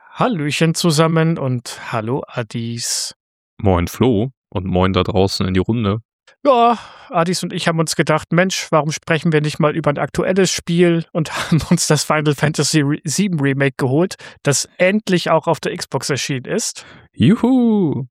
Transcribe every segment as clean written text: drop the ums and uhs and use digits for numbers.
Hallöchen zusammen und hallo Adis. Moin Flo und moin da draußen in die Runde. Ja, Adis und ich haben uns gedacht, Mensch, warum sprechen wir nicht mal über ein aktuelles Spiel und haben uns das Final Fantasy VII Remake geholt, das endlich auch auf der Xbox erschienen ist. Juhu!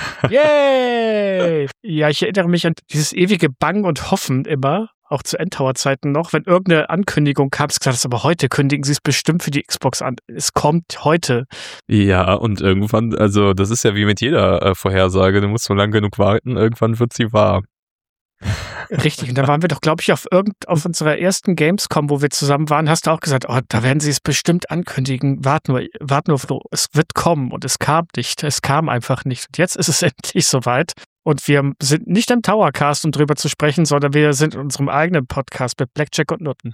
Yay! Ja, ich erinnere mich an dieses ewige Bangen und Hoffen immer, auch zu Endtower-Zeiten noch, wenn irgendeine Ankündigung kam, es gesagt hast, aber heute kündigen sie es bestimmt für die Xbox an. Es kommt heute. Ja, und irgendwann, also das ist ja wie mit jeder Vorhersage, du musst so lange genug warten, irgendwann wird sie wahr. Richtig, und da waren wir doch, glaube ich, auf unserer ersten Gamescom, wo wir zusammen waren, hast du auch gesagt, oh, da werden sie es bestimmt ankündigen. Wart nur, Flo, es wird kommen. Und es kam nicht. Es kam einfach nicht. Und jetzt ist es endlich soweit. Und wir sind nicht im Towercast, um drüber zu sprechen, sondern wir sind in unserem eigenen Podcast mit Blackjack und Nutten.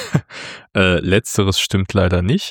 Letzteres stimmt leider nicht.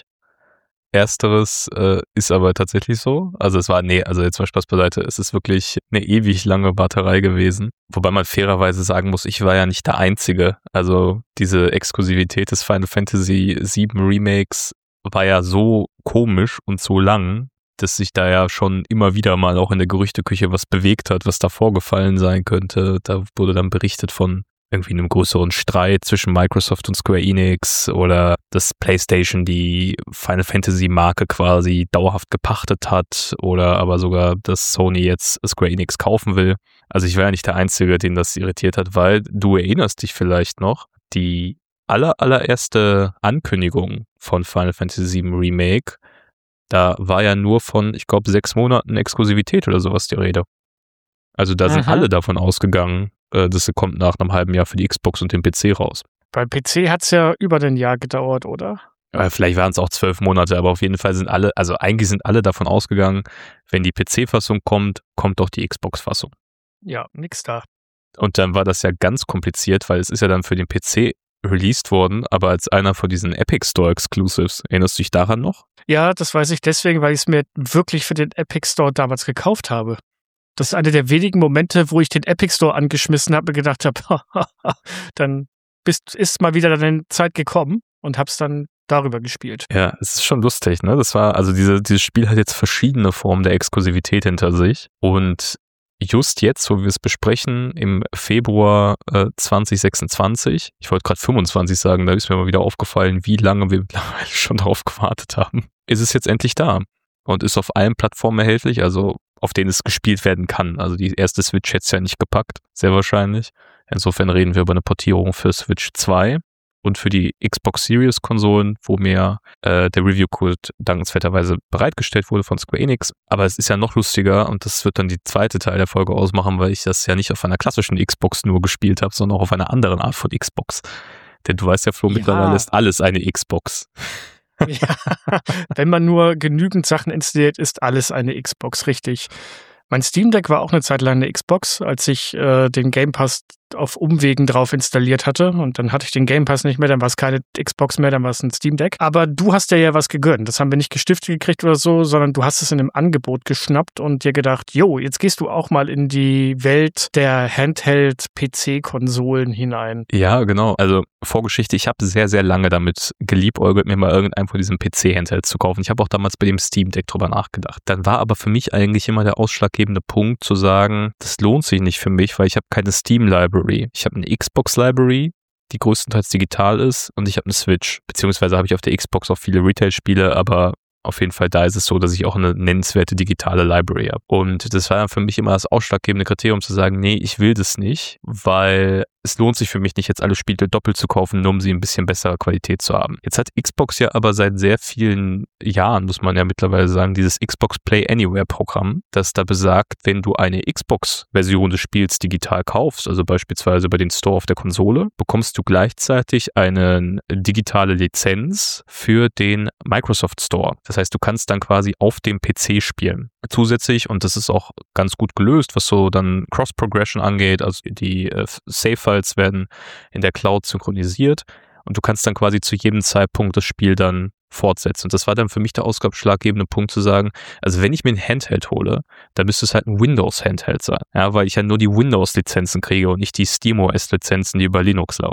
Ersteres ist aber tatsächlich so. Also also jetzt mal Spaß beiseite, es ist wirklich eine ewig lange Warterei gewesen. Wobei man fairerweise sagen muss, ich war ja nicht der Einzige. Also diese Exklusivität des Final Fantasy VII Remakes war ja so komisch und so lang, dass sich da ja schon immer wieder mal auch in der Gerüchteküche was bewegt hat, was da vorgefallen sein könnte. Da wurde dann berichtet von irgendwie einem größeren Streit zwischen Microsoft und Square Enix oder dass PlayStation die Final Fantasy Marke quasi dauerhaft gepachtet hat oder aber sogar, dass Sony jetzt Square Enix kaufen will. Also ich war ja nicht der Einzige, den das irritiert hat, weil du erinnerst dich vielleicht noch, die allererste Ankündigung von Final Fantasy VII Remake, da war ja nur von, ich glaube, 6 Monaten Exklusivität oder sowas die Rede. Also da sind alle davon ausgegangen, das kommt nach einem halben Jahr für die Xbox und den PC raus. Beim PC hat es ja über ein Jahr gedauert, oder? Vielleicht waren es auch 12 Monate, aber auf jeden Fall sind eigentlich sind alle davon ausgegangen, wenn die PC-Fassung kommt, kommt doch die Xbox-Fassung. Ja, nix da. Und dann war das ja ganz kompliziert, weil es ist ja dann für den PC released worden, aber als einer von diesen Epic Store Exclusives. Erinnerst du dich daran noch? Ja, das weiß ich deswegen, weil ich es mir wirklich für den Epic Store damals gekauft habe. Das ist einer der wenigen Momente, wo ich den Epic Store angeschmissen habe und gedacht habe, dann ist mal wieder deine Zeit gekommen und hab's dann darüber gespielt. Ja, es ist schon lustig, ne? Das war, also dieses Spiel hat jetzt verschiedene Formen der Exklusivität hinter sich und just jetzt, wo wir es besprechen, im Februar 2026, ich wollte gerade 25 sagen, da ist mir mal wieder aufgefallen, wie lange wir mittlerweile schon darauf gewartet haben, ist es jetzt endlich da und ist auf allen Plattformen erhältlich, also auf denen es gespielt werden kann. Also die erste Switch hätte es ja nicht gepackt, sehr wahrscheinlich. Insofern reden wir über eine Portierung für Switch 2 und für die Xbox Series Konsolen, wo mir der Review-Code dankenswerterweise bereitgestellt wurde von Square Enix. Aber es ist ja noch lustiger und das wird dann die zweite Teil der Folge ausmachen, weil ich das ja nicht auf einer klassischen Xbox nur gespielt habe, sondern auch auf einer anderen Art von Xbox. Denn du weißt ja, Flo, mittlerweile ist alles eine Xbox. Ja, wenn man nur genügend Sachen installiert, ist alles eine Xbox, richtig. Mein Steam Deck war auch eine Zeit lang eine Xbox, als ich den Game Pass auf Umwegen drauf installiert hatte und dann hatte ich den Game Pass nicht mehr, dann war es keine Xbox mehr, dann war es ein Steam Deck. Aber du hast dir ja was gegönnt. Das haben wir nicht gestiftet gekriegt oder so, sondern du hast es in einem Angebot geschnappt und dir gedacht, jo, jetzt gehst du auch mal in die Welt der Handheld-PC-Konsolen hinein. Ja, genau. Also Vorgeschichte, ich habe sehr, sehr lange damit geliebäugelt, mir mal irgendeinen von diesen PC-Handhelds zu kaufen. Ich habe auch damals bei dem Steam Deck drüber nachgedacht. Dann war aber für mich eigentlich immer der ausschlaggebende Punkt zu sagen, das lohnt sich nicht für mich, weil ich habe keine Steam-Library. Ich habe eine Xbox-Library, die größtenteils digital ist und ich habe eine Switch. Beziehungsweise habe ich auf der Xbox auch viele Retail-Spiele, aber auf jeden Fall da ist es so, dass ich auch eine nennenswerte digitale Library habe. Und das war dann für mich immer das ausschlaggebende Kriterium zu sagen, nee, ich will das nicht, weil es lohnt sich für mich nicht, jetzt alle Spiele doppelt zu kaufen, nur um sie ein bisschen bessere Qualität zu haben. Jetzt hat Xbox ja aber seit sehr vielen Jahren, muss man ja mittlerweile sagen, dieses Xbox Play Anywhere Programm, das da besagt, wenn du eine Xbox-Version des Spiels digital kaufst, also beispielsweise über den Store auf der Konsole, bekommst du gleichzeitig eine digitale Lizenz für den Microsoft Store. Das heißt, du kannst dann quasi auf dem PC spielen. Zusätzlich, und das ist auch ganz gut gelöst, was so dann Cross-Progression angeht, also die Save-Files werden in der Cloud synchronisiert und du kannst dann quasi zu jedem Zeitpunkt das Spiel dann fortsetzen. Und das war dann für mich der ausschlaggebende Punkt zu sagen, also wenn ich mir ein Handheld hole, dann müsste es halt ein Windows-Handheld sein. Ja, weil ich ja nur die Windows-Lizenzen kriege und nicht die SteamOS-Lizenzen, die über Linux laufen.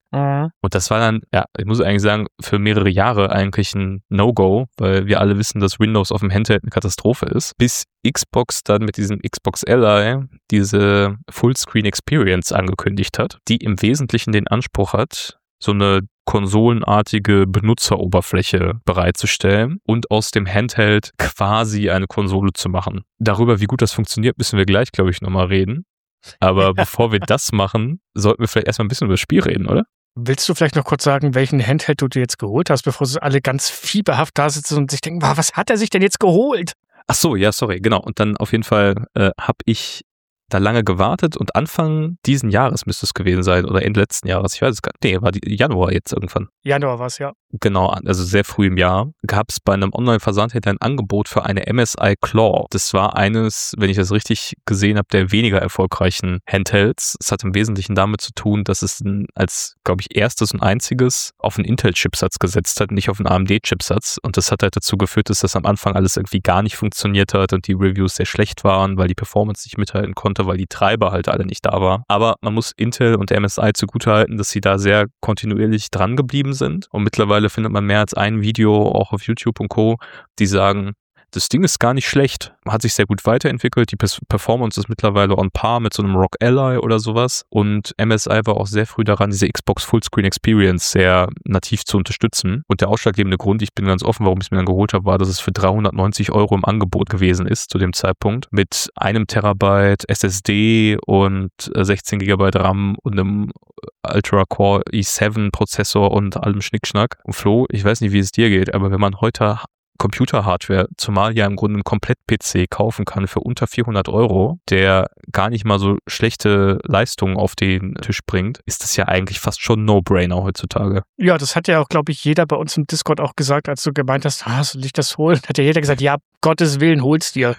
Und das war dann, ja, ich muss eigentlich sagen, für mehrere Jahre eigentlich ein No-Go, weil wir alle wissen, dass Windows auf dem Handheld eine Katastrophe ist, bis Xbox dann mit diesem Xbox Ally diese Fullscreen Experience angekündigt hat, die im Wesentlichen den Anspruch hat, so eine konsolenartige Benutzeroberfläche bereitzustellen und aus dem Handheld quasi eine Konsole zu machen. Darüber, wie gut das funktioniert, müssen wir gleich, glaube ich, nochmal reden. Aber bevor wir das machen, sollten wir vielleicht erstmal ein bisschen über das Spiel reden, oder? Willst du vielleicht noch kurz sagen, welchen Handheld du dir jetzt geholt hast, bevor sie alle ganz fieberhaft da sitzen und sich denken, was hat er sich denn jetzt geholt? Ach so, ja, sorry, genau. Und dann auf jeden Fall habe ich da lange gewartet und Anfang diesen Jahres müsste es gewesen sein oder Ende letzten Jahres, ich weiß es gar nicht, nee, war Januar jetzt irgendwann. Januar war es, ja. Genau, also sehr früh im Jahr, gab es bei einem Online-Versandhändler ein Angebot für eine MSI Claw. Das war eines, wenn ich das richtig gesehen habe, der weniger erfolgreichen Handhelds. Es hat im Wesentlichen damit zu tun, dass es als, glaube ich, erstes und einziges auf einen Intel-Chipsatz gesetzt hat, nicht auf einen AMD-Chipsatz. Und das hat halt dazu geführt, dass das am Anfang alles irgendwie gar nicht funktioniert hat und die Reviews sehr schlecht waren, weil die Performance nicht mithalten konnte, weil die Treiber halt alle nicht da waren. Aber man muss Intel und MSI zugutehalten, dass sie da sehr kontinuierlich dran geblieben sind. Und mittlerweile findet man mehr als ein Video, auch auf YouTube und Co., die sagen, das Ding ist gar nicht schlecht, hat sich sehr gut weiterentwickelt, die Performance ist mittlerweile on par mit so einem ROG Ally oder sowas und MSI war auch sehr früh daran, diese Xbox Fullscreen Experience sehr nativ zu unterstützen und der ausschlaggebende Grund, ich bin ganz offen, warum ich es mir dann geholt habe, war, dass es für 390 € im Angebot gewesen ist zu dem Zeitpunkt mit 1 Terabyte SSD und 16 GB RAM und einem Ultra-Core i7 Prozessor und allem Schnickschnack. Und Flo, ich weiß nicht, wie es dir geht, aber wenn man heute Computer-Hardware, zumal ja im Grunde ein Komplett-PC kaufen kann für unter 400 €, der gar nicht mal so schlechte Leistungen auf den Tisch bringt, ist das ja eigentlich fast schon ein No-Brainer heutzutage. Ja, das hat ja auch, glaube ich, jeder bei uns im Discord auch gesagt, als du gemeint hast, soll ich das holen? Hat ja jeder gesagt, ja, Gottes Willen, hol's dir.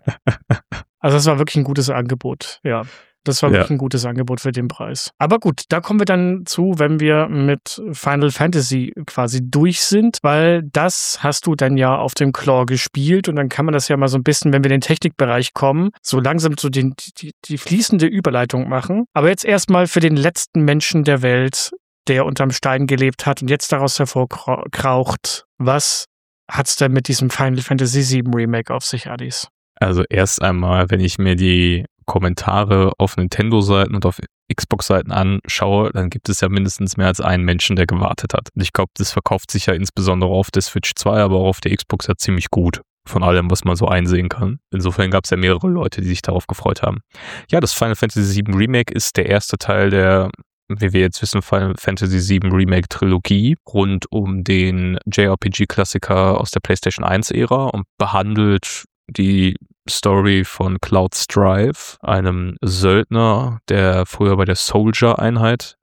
Also das war wirklich ein gutes Angebot, ja. Das war wirklich ein gutes Angebot für den Preis. Aber gut, da kommen wir dann zu, wenn wir mit Final Fantasy quasi durch sind, weil das hast du dann ja auf dem Claw gespielt und dann kann man das ja mal so ein bisschen, wenn wir in den Technikbereich kommen, so langsam so die fließende Überleitung machen. Aber jetzt erstmal für den letzten Menschen der Welt, der unterm Stein gelebt hat und jetzt daraus hervorkraucht, was hat's denn mit diesem Final Fantasy VII Remake auf sich, Adis? Also erst einmal, wenn ich mir die Kommentare auf Nintendo-Seiten und auf Xbox-Seiten anschaue, dann gibt es ja mindestens mehr als einen Menschen, der gewartet hat. Und ich glaube, das verkauft sich ja insbesondere auf der Switch 2, aber auch auf der Xbox ja ziemlich gut. Von allem, was man so einsehen kann. Insofern gab es ja mehrere Leute, die sich darauf gefreut haben. Ja, das Final Fantasy VII Remake ist der erste Teil der, wie wir jetzt wissen, Final Fantasy VII Remake Trilogie rund um den JRPG-Klassiker aus der PlayStation 1-Ära und behandelt die Story von Cloud Strife, einem Söldner, der früher bei der Soldier-Einheit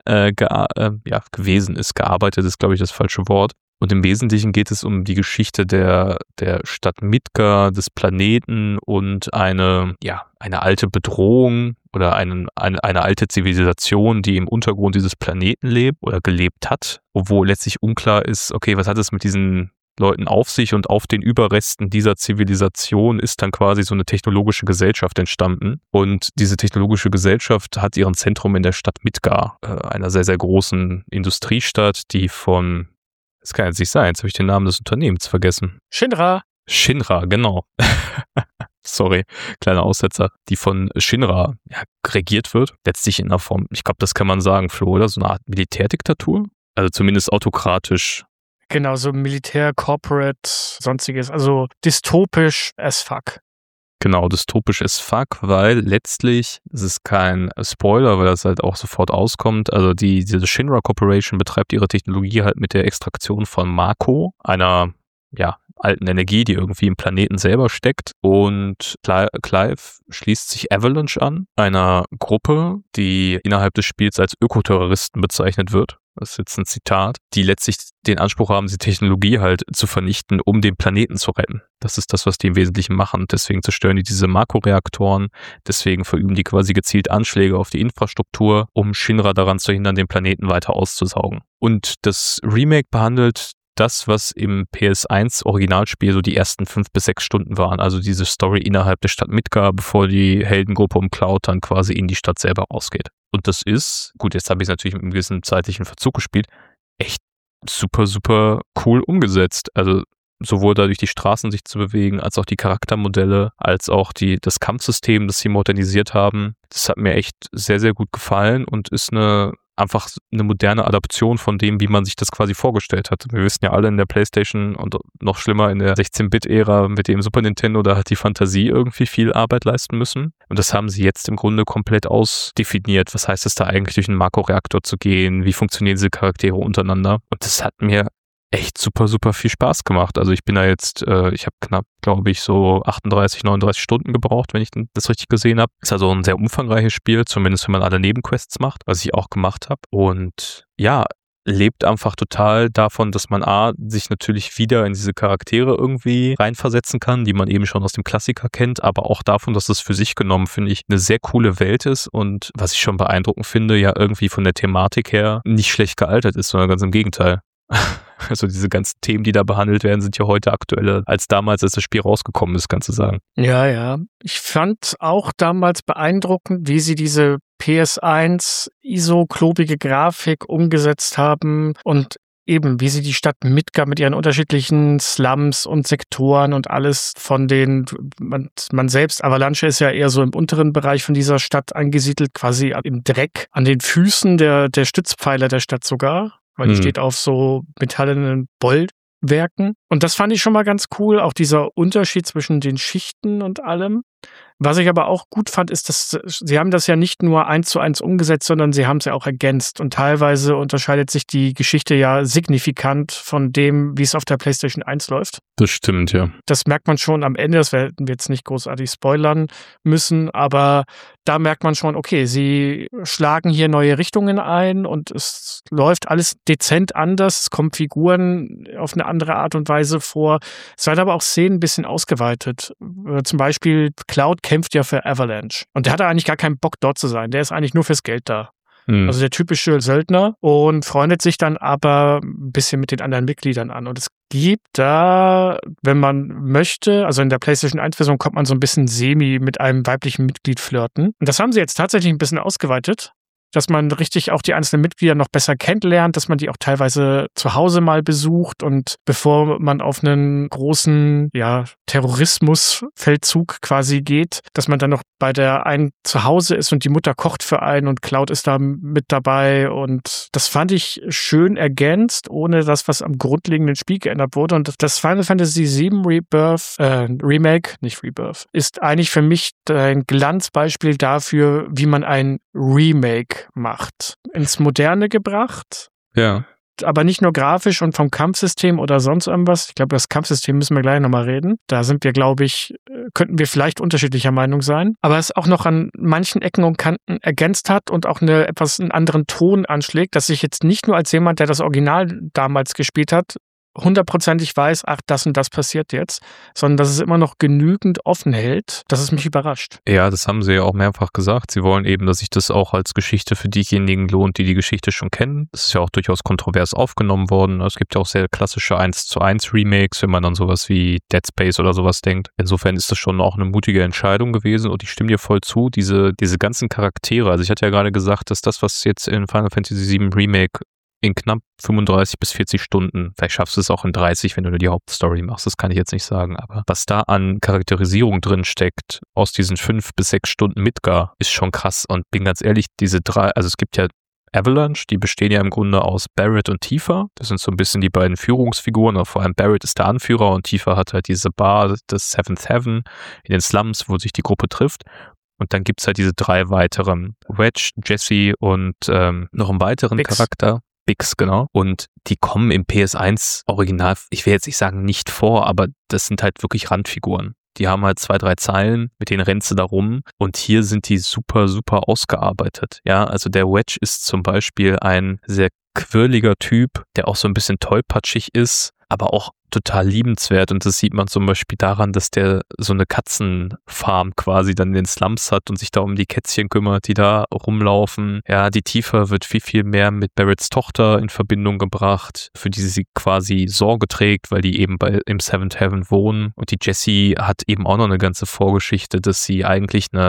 gewesen ist. Gearbeitet ist, glaube ich, das falsche Wort. Und im Wesentlichen geht es um die Geschichte der Stadt Midgar, des Planeten und eine alte Bedrohung oder eine alte Zivilisation, die im Untergrund dieses Planeten lebt oder gelebt hat, obwohl letztlich unklar ist, okay, was hat es mit diesen Leuten auf sich und auf den Überresten dieser Zivilisation ist dann quasi so eine technologische Gesellschaft entstanden. Und diese technologische Gesellschaft hat ihren Zentrum in der Stadt Midgar, einer sehr, sehr großen Industriestadt, die von, das kann jetzt nicht sein, jetzt habe ich den Namen des Unternehmens vergessen. Shinra, genau. Sorry, kleiner Aussetzer. Die von Shinra regiert wird. Letztlich in einer Form, ich glaube, das kann man sagen, Flo, oder? So eine Art Militärdiktatur. Also zumindest autokratisch. Genau, so Militär, Corporate, sonstiges, also dystopisch as fuck. Genau, dystopisch as fuck, weil letztlich, es ist kein Spoiler, weil das halt auch sofort auskommt, also diese Shinra Corporation betreibt ihre Technologie halt mit der Extraktion von Mako, einer alten Energie, die irgendwie im Planeten selber steckt. Und Clive schließt sich Avalanche an, einer Gruppe, die innerhalb des Spiels als Ökoterroristen bezeichnet wird. Das ist jetzt ein Zitat, die letztlich den Anspruch haben, die Technologie halt zu vernichten, um den Planeten zu retten. Das ist das, was die im Wesentlichen machen. Deswegen zerstören die diese Makroreaktoren, deswegen verüben die quasi gezielt Anschläge auf die Infrastruktur, um Shinra daran zu hindern, den Planeten weiter auszusaugen. Und das Remake behandelt das, was im PS1-Originalspiel so die ersten 5 bis 6 Stunden waren. Also diese Story innerhalb der Stadt Midgar, bevor die Heldengruppe um Cloud dann quasi in die Stadt selber rausgeht. Und das ist, gut, jetzt habe ich es natürlich mit einem gewissen zeitlichen Verzug gespielt, echt super, super cool umgesetzt. Also sowohl dadurch die Straßen sich zu bewegen, als auch die Charaktermodelle, als auch das Kampfsystem, das sie modernisiert haben. Das hat mir echt sehr, sehr gut gefallen und ist einfach eine moderne Adaption von dem, wie man sich das quasi vorgestellt hat. Wir wissen ja alle in der PlayStation und noch schlimmer in der 16-Bit-Ära mit dem Super Nintendo, da hat die Fantasie irgendwie viel Arbeit leisten müssen. Und das haben sie jetzt im Grunde komplett ausdefiniert. Was heißt es da eigentlich, durch einen Makroreaktor zu gehen? Wie funktionieren diese Charaktere untereinander? Und das hat mir echt super, super viel Spaß gemacht. Also ich bin da jetzt, ich habe knapp, glaube ich, so 38, 39 Stunden gebraucht, wenn ich das richtig gesehen habe. Ist also ein sehr umfangreiches Spiel, zumindest wenn man alle Nebenquests macht, was ich auch gemacht habe. Und ja, lebt einfach total davon, dass man sich natürlich wieder in diese Charaktere irgendwie reinversetzen kann, die man eben schon aus dem Klassiker kennt, aber auch davon, dass es für sich genommen, finde ich, eine sehr coole Welt ist und was ich schon beeindruckend finde, ja irgendwie von der Thematik her nicht schlecht gealtert ist, sondern ganz im Gegenteil. Also diese ganzen Themen, die da behandelt werden, sind ja heute aktueller als damals, als das Spiel rausgekommen ist, kannst du sagen. Ja. Ich fand auch damals beeindruckend, wie sie diese PS1 ISO-klobige Grafik umgesetzt haben und eben, wie sie die Stadt Midgar mit ihren unterschiedlichen Slums und Sektoren und alles von man selbst, Avalanche ist ja eher so im unteren Bereich von dieser Stadt angesiedelt, quasi im Dreck, an den Füßen der Stützpfeiler der Stadt sogar. Weil die steht auf so metallenen Bollwerken. Und das fand ich schon mal ganz cool, auch dieser Unterschied zwischen den Schichten und allem. Was ich aber auch gut fand, ist, dass sie haben das ja nicht nur 1:1 umgesetzt, sondern sie haben es ja auch ergänzt. Und teilweise unterscheidet sich die Geschichte ja signifikant von dem, wie es auf der PlayStation 1 läuft. Das stimmt, ja. Das merkt man schon am Ende, das werden wir jetzt nicht großartig spoilern müssen, aber da merkt man schon, okay, sie schlagen hier neue Richtungen ein und es läuft alles dezent anders, es kommen Figuren auf eine andere Art und Weise vor. Es wird aber auch Szenen ein bisschen ausgeweitet. Zum Beispiel Cloud kämpft ja für Avalanche und der hat eigentlich gar keinen Bock dort zu sein, der ist eigentlich nur fürs Geld da. Also der typische Söldner und freundet sich dann aber ein bisschen mit den anderen Mitgliedern an. Und es gibt da, wenn man möchte, also in der PlayStation 1-Version kommt man so ein bisschen mit einem weiblichen Mitglied flirten. Und das haben sie jetzt tatsächlich ein bisschen ausgeweitet, dass man richtig auch die einzelnen Mitglieder noch besser kennenlernt, dass man die auch teilweise zu Hause mal besucht und bevor man auf einen großen Terrorismusfeldzug quasi geht, dass man dann noch bei der einen zu Hause ist und die Mutter kocht für einen und Cloud ist da mit dabei und das fand ich schön ergänzt, ohne das, was am grundlegenden Spiel geändert wurde. Und das Final Fantasy VII Remake, nicht Rebirth, ist eigentlich für mich ein Glanzbeispiel dafür, wie man ein Remake macht. Ins Moderne gebracht. Ja. Aber nicht nur grafisch und vom Kampfsystem oder sonst irgendwas. Ich glaube, über das Kampfsystem müssen wir gleich nochmal reden. Da sind wir, glaube ich, könnten wir vielleicht unterschiedlicher Meinung sein. Aber es auch noch an manchen Ecken und Kanten ergänzt hat und auch einen anderen Ton anschlägt, dass ich jetzt nicht nur als jemand, der das Original damals gespielt hat, 100%ig weiß, ach, das und das passiert jetzt, sondern dass es immer noch genügend offen hält, dass es mich überrascht. Ja, das haben sie ja auch mehrfach gesagt. Sie wollen eben, dass sich das auch als Geschichte für diejenigen lohnt, die die Geschichte schon kennen. Das ist ja auch durchaus kontrovers aufgenommen worden. Es gibt ja auch sehr klassische 1:1 Remakes, wenn man an sowas wie Dead Space oder sowas denkt. Insofern ist das schon auch eine mutige Entscheidung gewesen und ich stimme dir voll zu, diese ganzen Charaktere. Also ich hatte ja gerade gesagt, dass das, was jetzt in Final Fantasy VII Remake in knapp 35 bis 40 Stunden, vielleicht schaffst du es auch in 30, wenn du nur die Hauptstory machst, das kann ich jetzt nicht sagen, aber was da an Charakterisierung drin steckt, aus diesen 5 bis 6 Stunden Midgar, ist schon krass und bin ganz ehrlich, diese 3, also es gibt ja Avalanche, die bestehen ja im Grunde aus Barret und Tifa, das sind so ein bisschen die beiden Führungsfiguren, aber vor allem Barret ist der Anführer und Tifa hat halt diese Bar, das Seventh Heaven in den Slums, wo sich die Gruppe trifft. Und dann gibt's halt diese 3 weiteren, Wedge, Jessie und noch einen weiteren Bix. Charakter. Bix, genau. Und die kommen im PS1 Original, ich will jetzt nicht sagen nicht vor, aber das sind halt wirklich Randfiguren. Die haben halt 2, 3 Zeilen, mit denen rennst du da rum und hier sind die super, super ausgearbeitet. Ja, also der Wedge ist zum Beispiel ein sehr quirliger Typ, der auch so ein bisschen tollpatschig ist, aber auch total liebenswert und das sieht man zum Beispiel daran, dass der so eine Katzenfarm quasi dann in den Slums hat und sich da um die Kätzchen kümmert, die da rumlaufen. Ja, die Tifa wird viel, viel mehr mit Barretts Tochter in Verbindung gebracht, für die sie quasi Sorge trägt, weil die eben im Seventh Heaven wohnen und die Jessie hat eben auch noch eine ganze Vorgeschichte, dass sie eigentlich eine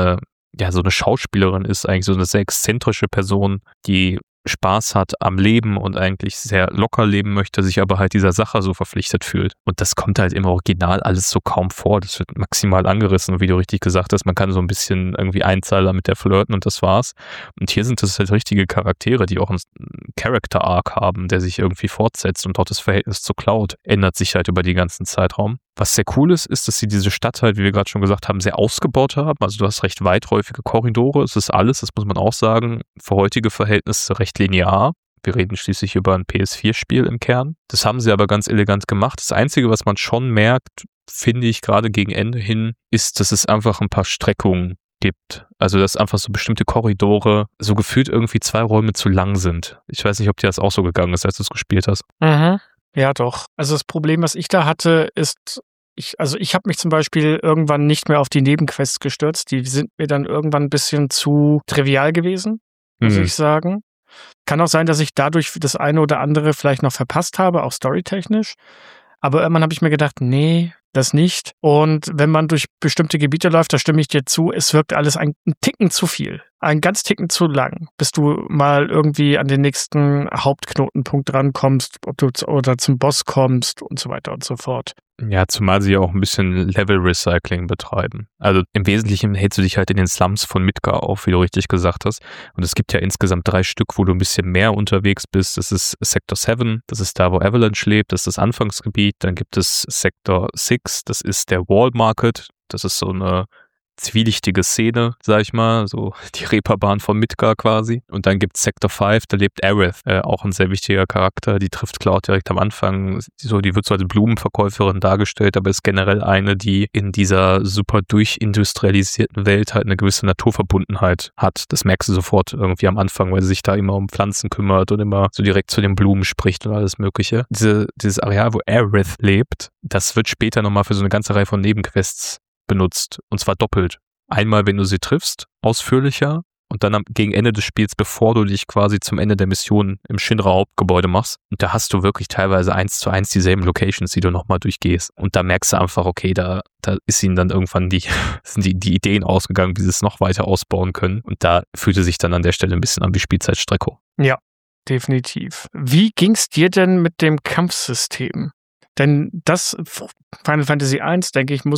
ja, so eine Schauspielerin ist, eigentlich so eine sehr exzentrische Person, die Spaß hat am Leben und eigentlich sehr locker leben möchte, sich aber halt dieser Sache so verpflichtet fühlt. Und das kommt halt im Original alles so kaum vor. Das wird maximal angerissen, wie du richtig gesagt hast. Man kann so ein bisschen irgendwie Einzeiler mit der flirten und das war's. Und hier sind das halt richtige Charaktere, die auch einen Character-Arc haben, der sich irgendwie fortsetzt, und auch das Verhältnis zur Cloud ändert sich halt über den ganzen Zeitraum. Was sehr cool ist, dass sie diese Stadt halt, wie wir gerade schon gesagt haben, sehr ausgebaut haben. Also du hast recht weitläufige Korridore. Es ist alles, das muss man auch sagen, für heutige Verhältnisse recht linear. Wir reden schließlich über ein PS4-Spiel im Kern. Das haben sie aber ganz elegant gemacht. Das Einzige, was man schon merkt, finde ich gerade gegen Ende hin, ist, dass es einfach ein paar Streckungen gibt. Also dass einfach so bestimmte Korridore so gefühlt irgendwie 2 Räume zu lang sind. Ich weiß nicht, ob dir das auch so gegangen ist, als du es gespielt hast. Mhm. Ja, doch. Also das Problem, was ich da hatte, ist, ich habe mich zum Beispiel irgendwann nicht mehr auf die Nebenquests gestürzt. Die sind mir dann irgendwann ein bisschen zu trivial gewesen, muss ich sagen. Kann auch sein, dass ich dadurch das eine oder andere vielleicht noch verpasst habe, auch storytechnisch. Aber irgendwann habe ich mir gedacht, nee, das nicht. Und wenn man durch bestimmte Gebiete läuft, da stimme ich dir zu, es wirkt alles ein Ticken zu viel. Ein ganz Ticken zu lang, bis du mal irgendwie an den nächsten Hauptknotenpunkt rankommst, ob du oder zum Boss kommst und so weiter und so fort. Ja, zumal sie ja auch ein bisschen Level-Recycling betreiben. Also im Wesentlichen hältst du dich halt in den Slums von Midgar auf, wie du richtig gesagt hast. Und es gibt ja insgesamt 3 Stück, wo du ein bisschen mehr unterwegs bist. Das ist Sector 7, das ist da, wo Avalanche lebt, das ist das Anfangsgebiet. Dann gibt es Sector 6, das ist der Wall Market. Das ist so eine zwielichtige Szene, sag ich mal, so die Reeperbahn von Midgar quasi. Und dann gibt es Sector 5, da lebt Aerith, auch ein sehr wichtiger Charakter, die trifft Cloud direkt am Anfang. Die wird so als Blumenverkäuferin dargestellt, aber ist generell eine, die in dieser super durchindustrialisierten Welt halt eine gewisse Naturverbundenheit hat. Das merkst du sofort irgendwie am Anfang, weil sie sich da immer um Pflanzen kümmert und immer so direkt zu den Blumen spricht und alles Mögliche. Dieses Areal, wo Aerith lebt, das wird später nochmal für so eine ganze Reihe von Nebenquests benutzt. Und zwar doppelt. Einmal, wenn du sie triffst, ausführlicher, und dann gegen Ende des Spiels, bevor du dich quasi zum Ende der Mission im Shinra-Hauptgebäude machst. Und da hast du wirklich teilweise 1:1 dieselben Locations, die du nochmal durchgehst. Und da merkst du einfach, okay, da ist ihnen dann irgendwann sind die Ideen ausgegangen, wie sie es noch weiter ausbauen können. Und da fühlte sich dann an der Stelle ein bisschen an wie Spielzeitstrecke. Ja, definitiv. Wie ging's dir denn mit dem Kampfsystem? Denn das Final Fantasy 1, denke ich,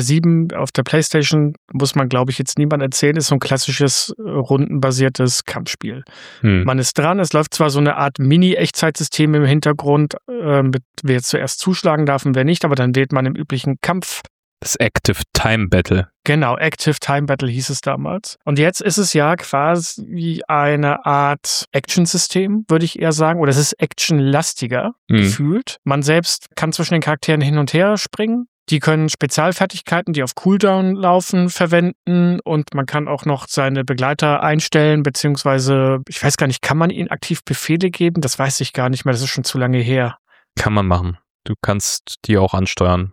7 auf der PlayStation, muss man, glaube ich, jetzt niemand erzählen, ist so ein klassisches rundenbasiertes Kampfspiel. Man ist dran, es läuft zwar so eine Art Mini-Echtzeitsystem im Hintergrund, wer zuerst zuschlagen darf und wer nicht, aber dann wählt man im üblichen Kampf. Das Active Time Battle. Genau, Active Time Battle hieß es damals. Und jetzt ist es ja quasi eine Art Action-System, würde ich eher sagen. Oder es ist actionlastiger gefühlt. Man selbst kann zwischen den Charakteren hin und her springen. Die können Spezialfertigkeiten, die auf Cooldown laufen, verwenden. Und man kann auch noch seine Begleiter einstellen, beziehungsweise, ich weiß gar nicht, kann man ihnen aktiv Befehle geben? Das weiß ich gar nicht mehr, das ist schon zu lange her. Kann man machen. Du kannst die auch ansteuern.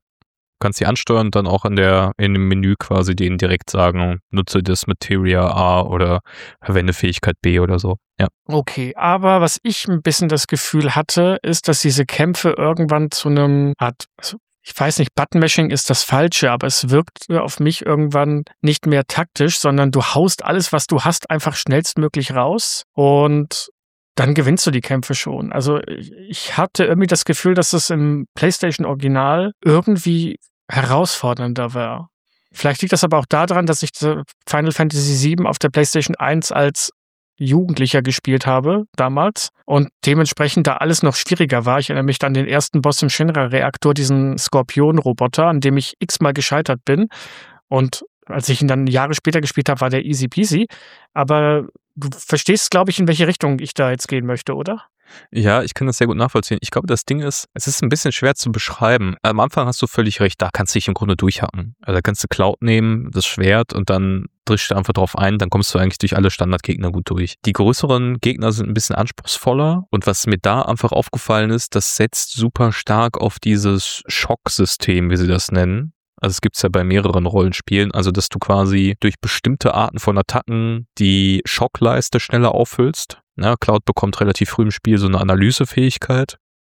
Du kannst sie ansteuern und dann auch in dem Menü quasi denen direkt sagen, nutze das Materia A oder verwende Fähigkeit B oder so. Ja. Okay, aber was ich ein bisschen das Gefühl hatte, ist, dass diese Kämpfe irgendwann zu einem Art, ich weiß nicht, Buttonmashing ist das Falsche, aber es wirkt auf mich irgendwann nicht mehr taktisch, sondern du haust alles, was du hast, einfach schnellstmöglich raus und dann gewinnst du die Kämpfe schon. Also ich hatte irgendwie das Gefühl, dass es im PlayStation-Original irgendwie herausfordernder war. Vielleicht liegt das aber auch daran, dass ich Final Fantasy VII auf der PlayStation 1 als Jugendlicher gespielt habe, damals, und dementsprechend da alles noch schwieriger war. Ich erinnere mich an den ersten Boss im Shinra-Reaktor, diesen Skorpion-Roboter, an dem ich x-mal gescheitert bin. Und als ich ihn dann Jahre später gespielt habe, war der easy peasy. Aber du verstehst, glaube ich, in welche Richtung ich da jetzt gehen möchte, oder? Ja, ich kann das sehr gut nachvollziehen. Ich glaube, das Ding ist, es ist ein bisschen schwer zu beschreiben. Am Anfang hast du völlig recht, da kannst du dich im Grunde durchhacken. Also da kannst du Cloud nehmen, das Schwert, und dann drischst du einfach drauf ein, dann kommst du eigentlich durch alle Standardgegner gut durch. Die größeren Gegner sind ein bisschen anspruchsvoller, und was mir da einfach aufgefallen ist, das setzt super stark auf dieses Schocksystem, wie sie das nennen. Also es gibt es ja bei mehreren Rollenspielen, also dass du quasi durch bestimmte Arten von Attacken die Schockleiste schneller auffüllst. Ja, Cloud bekommt relativ früh im Spiel so eine Analysefähigkeit.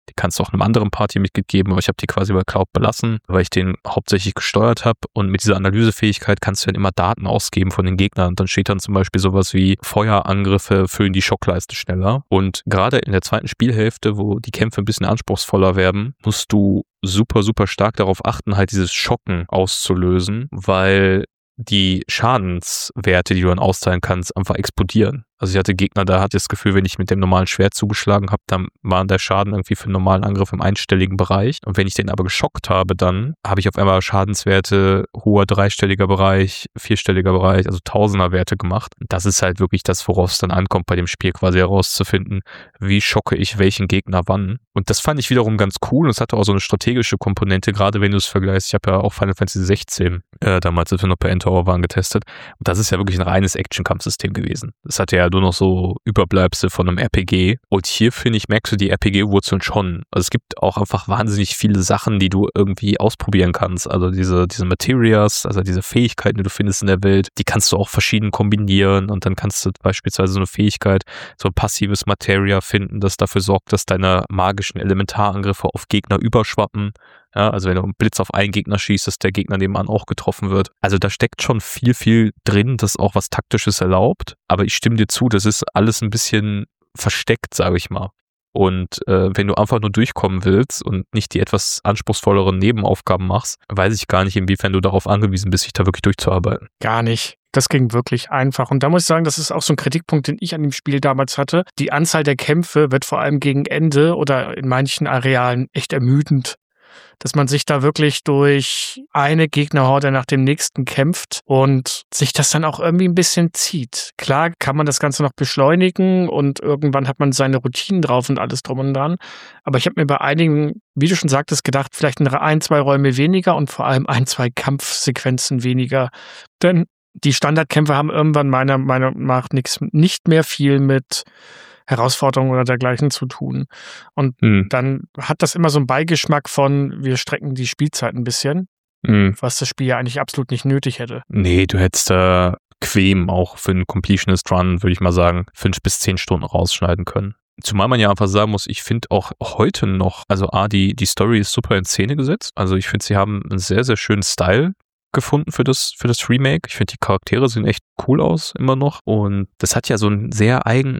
Die kannst du auch einem anderen Partymitglied geben, aber ich habe die quasi bei Cloud belassen, weil ich den hauptsächlich gesteuert habe. Und mit dieser Analysefähigkeit kannst du dann immer Daten ausgeben von den Gegnern. Und dann steht dann zum Beispiel sowas wie Feuerangriffe füllen die Schockleiste schneller. Und gerade in der zweiten Spielhälfte, wo die Kämpfe ein bisschen anspruchsvoller werden, musst du super, super stark darauf achten, halt dieses Schocken auszulösen, weil die Schadenswerte, die du dann austeilen kannst, einfach explodieren. Also ich hatte Gegner, da hatte ich das Gefühl, wenn ich mit dem normalen Schwert zugeschlagen habe, dann war der Schaden irgendwie für einen normalen Angriff im einstelligen Bereich. Und wenn ich den aber geschockt habe, dann habe ich auf einmal Schadenswerte hoher dreistelliger Bereich, vierstelliger Bereich, also Tausenderwerte gemacht. Das ist halt wirklich das, worauf es dann ankommt, bei dem Spiel quasi herauszufinden, wie schocke ich welchen Gegner wann. Und das fand ich wiederum ganz cool und es hatte auch so eine strategische Komponente, gerade wenn du es vergleichst. Ich habe ja auch Final Fantasy 16 damals, als wir noch bei N-Tower waren, getestet. Und das ist ja wirklich ein reines Action-Kampfsystem gewesen. Das hatte ja nur noch so Überbleibsel von einem RPG. Und hier, finde ich, merkst du die RPG-Wurzeln schon. Also es gibt auch einfach wahnsinnig viele Sachen, die du irgendwie ausprobieren kannst. Also diese Materias, also diese Fähigkeiten, die du findest in der Welt, die kannst du auch verschieden kombinieren. Und dann kannst du beispielsweise so eine Fähigkeit, so ein passives Materia finden, das dafür sorgt, dass deine magischen Elementarangriffe auf Gegner überschwappen. Ja, also wenn du einen Blitz auf einen Gegner schießt, dass der Gegner nebenan auch getroffen wird. Also da steckt schon viel drin, das auch was Taktisches erlaubt. Aber ich stimme dir zu, das ist alles ein bisschen versteckt, sage ich mal. Und wenn du einfach nur durchkommen willst und nicht die etwas anspruchsvolleren Nebenaufgaben machst, weiß ich gar nicht, inwiefern du darauf angewiesen bist, sich da wirklich durchzuarbeiten. Gar nicht. Das ging wirklich einfach. Und da muss ich sagen, das ist auch so ein Kritikpunkt, den ich an dem Spiel damals hatte. Die Anzahl der Kämpfe wird vor allem gegen Ende oder in manchen Arealen echt ermüdend. Dass man sich da wirklich durch eine Gegnerhorde nach dem nächsten kämpft und sich das dann auch irgendwie ein bisschen zieht. Klar kann man das Ganze noch beschleunigen und irgendwann hat man seine Routinen drauf und alles drum und dran. Aber ich habe mir bei einigen, wie du schon sagtest, gedacht, vielleicht 1-2 Räume weniger und vor allem 1-2 Kampfsequenzen weniger. Denn die Standardkämpfe haben irgendwann meiner Meinung nach nicht mehr viel mit Herausforderungen oder dergleichen zu tun. Und dann hat das immer so einen Beigeschmack von, wir strecken die Spielzeit ein bisschen, was das Spiel ja eigentlich absolut nicht nötig hätte. Nee, du hättest da bequem auch für einen Completionist Run, würde ich mal sagen, 5 bis 10 Stunden rausschneiden können. Zumal man ja einfach sagen muss, ich finde auch heute noch, also die Story ist super in Szene gesetzt. Also ich finde, sie haben einen sehr, sehr schönen Style gefunden für das Remake. Ich finde, die Charaktere sehen echt cool aus, immer noch. Und das hat ja so einen sehr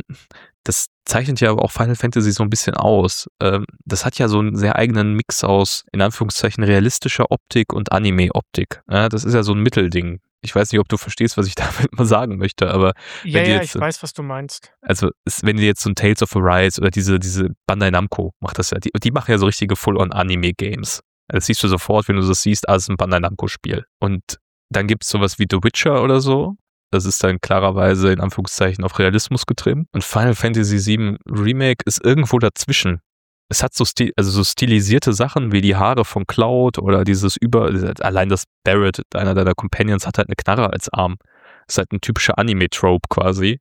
das zeichnet ja aber auch Final Fantasy so ein bisschen aus. Das hat ja so einen sehr eigenen Mix aus, in Anführungszeichen, realistischer Optik und Anime-Optik. Ja, das ist ja so ein Mittelding. Ich weiß nicht, ob du verstehst, was ich damit mal sagen möchte, aber ich weiß, was du meinst. Also, wenn du jetzt so ein Tales of Arise oder diese Bandai Namco macht das ja, die machen ja so richtige Full-on-Anime-Games. Das siehst du sofort, wenn du das siehst, ist ein Bandai Namco-Spiel. Und dann gibt es sowas wie The Witcher oder so. Das ist dann klarerweise in Anführungszeichen auf Realismus getrimmt. Und Final Fantasy VII Remake ist irgendwo dazwischen. Es hat so stilisierte Sachen wie die Haare von Cloud oder allein das Barrett, einer deiner Companions, hat halt eine Knarre als Arm. Das ist halt ein typischer Anime-Trope quasi.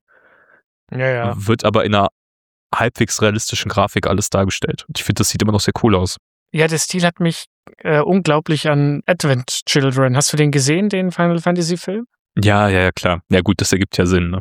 Ja. Wird aber in einer halbwegs realistischen Grafik alles dargestellt. Und ich finde, das sieht immer noch sehr cool aus. Ja, der Stil hat mich unglaublich an Advent Children. Hast du den gesehen, den Final Fantasy Film? Ja, klar. Ja gut, das ergibt ja Sinn, ne?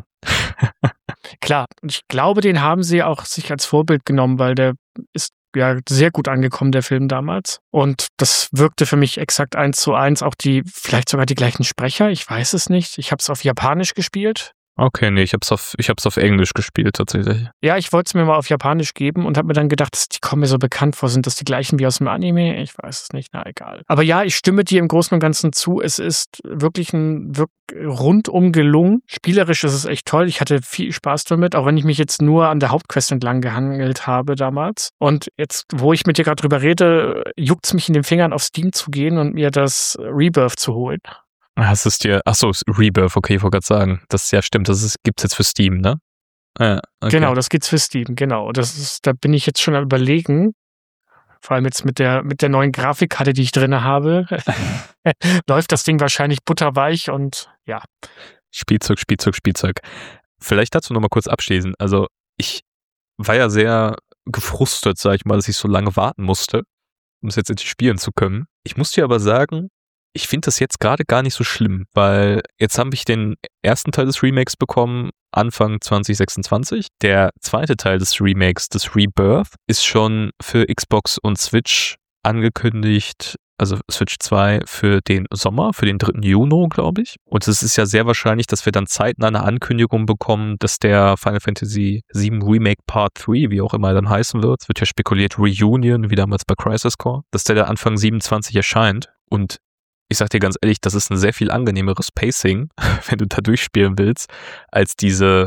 Klar, und ich glaube, den haben sie auch sich als Vorbild genommen, weil der ist ja sehr gut angekommen, der Film damals. Und das wirkte für mich exakt 1:1, auch vielleicht sogar die gleichen Sprecher, ich weiß es nicht. Ich habe es auf Japanisch gespielt. Okay, nee, ich hab's auf Englisch gespielt tatsächlich. Ja, ich wollte es mir mal auf Japanisch geben und habe mir dann gedacht, die kommen mir so bekannt vor. Sind das die gleichen wie aus dem Anime? Ich weiß es nicht, na egal. Aber ja, ich stimme dir im Großen und Ganzen zu. Es ist wirklich rundum gelungen. Spielerisch ist es echt toll. Ich hatte viel Spaß damit, auch wenn ich mich jetzt nur an der Hauptquest entlang gehangelt habe damals. Und jetzt, wo ich mit dir gerade drüber rede, juckt es mich in den Fingern, auf Steam zu gehen und mir das Rebirth zu holen. Hast es dir, Rebirth, okay, ich wollte gerade sagen. Das ja stimmt, gibt's jetzt für Steam, ne? Ja, okay. Genau, das gibt's für Steam, genau. Da bin ich jetzt schon am Überlegen, vor allem jetzt mit der neuen Grafikkarte, die ich drin habe, läuft das Ding wahrscheinlich butterweich und ja. Spielzeug. Vielleicht dazu nochmal kurz abschließen. Also ich war ja sehr gefrustet, sag ich mal, dass ich so lange warten musste, um es jetzt endlich spielen zu können. Ich muss dir aber sagen, ich finde das jetzt gerade gar nicht so schlimm, weil jetzt habe ich den ersten Teil des Remakes bekommen, Anfang 2026. Der zweite Teil des Remakes, das Rebirth, ist schon für Xbox und Switch angekündigt, also Switch 2 für den Sommer, für den 3. Juni, glaube ich. Und es ist ja sehr wahrscheinlich, dass wir dann zeitnah eine Ankündigung bekommen, dass der Final Fantasy VII Remake Part 3, wie auch immer er dann heißen wird, es wird ja spekuliert Reunion, wie damals bei Crisis Core, dass der Anfang 27 erscheint. Und ich sag dir ganz ehrlich, das ist ein sehr viel angenehmeres Pacing, wenn du da durchspielen willst, als diese,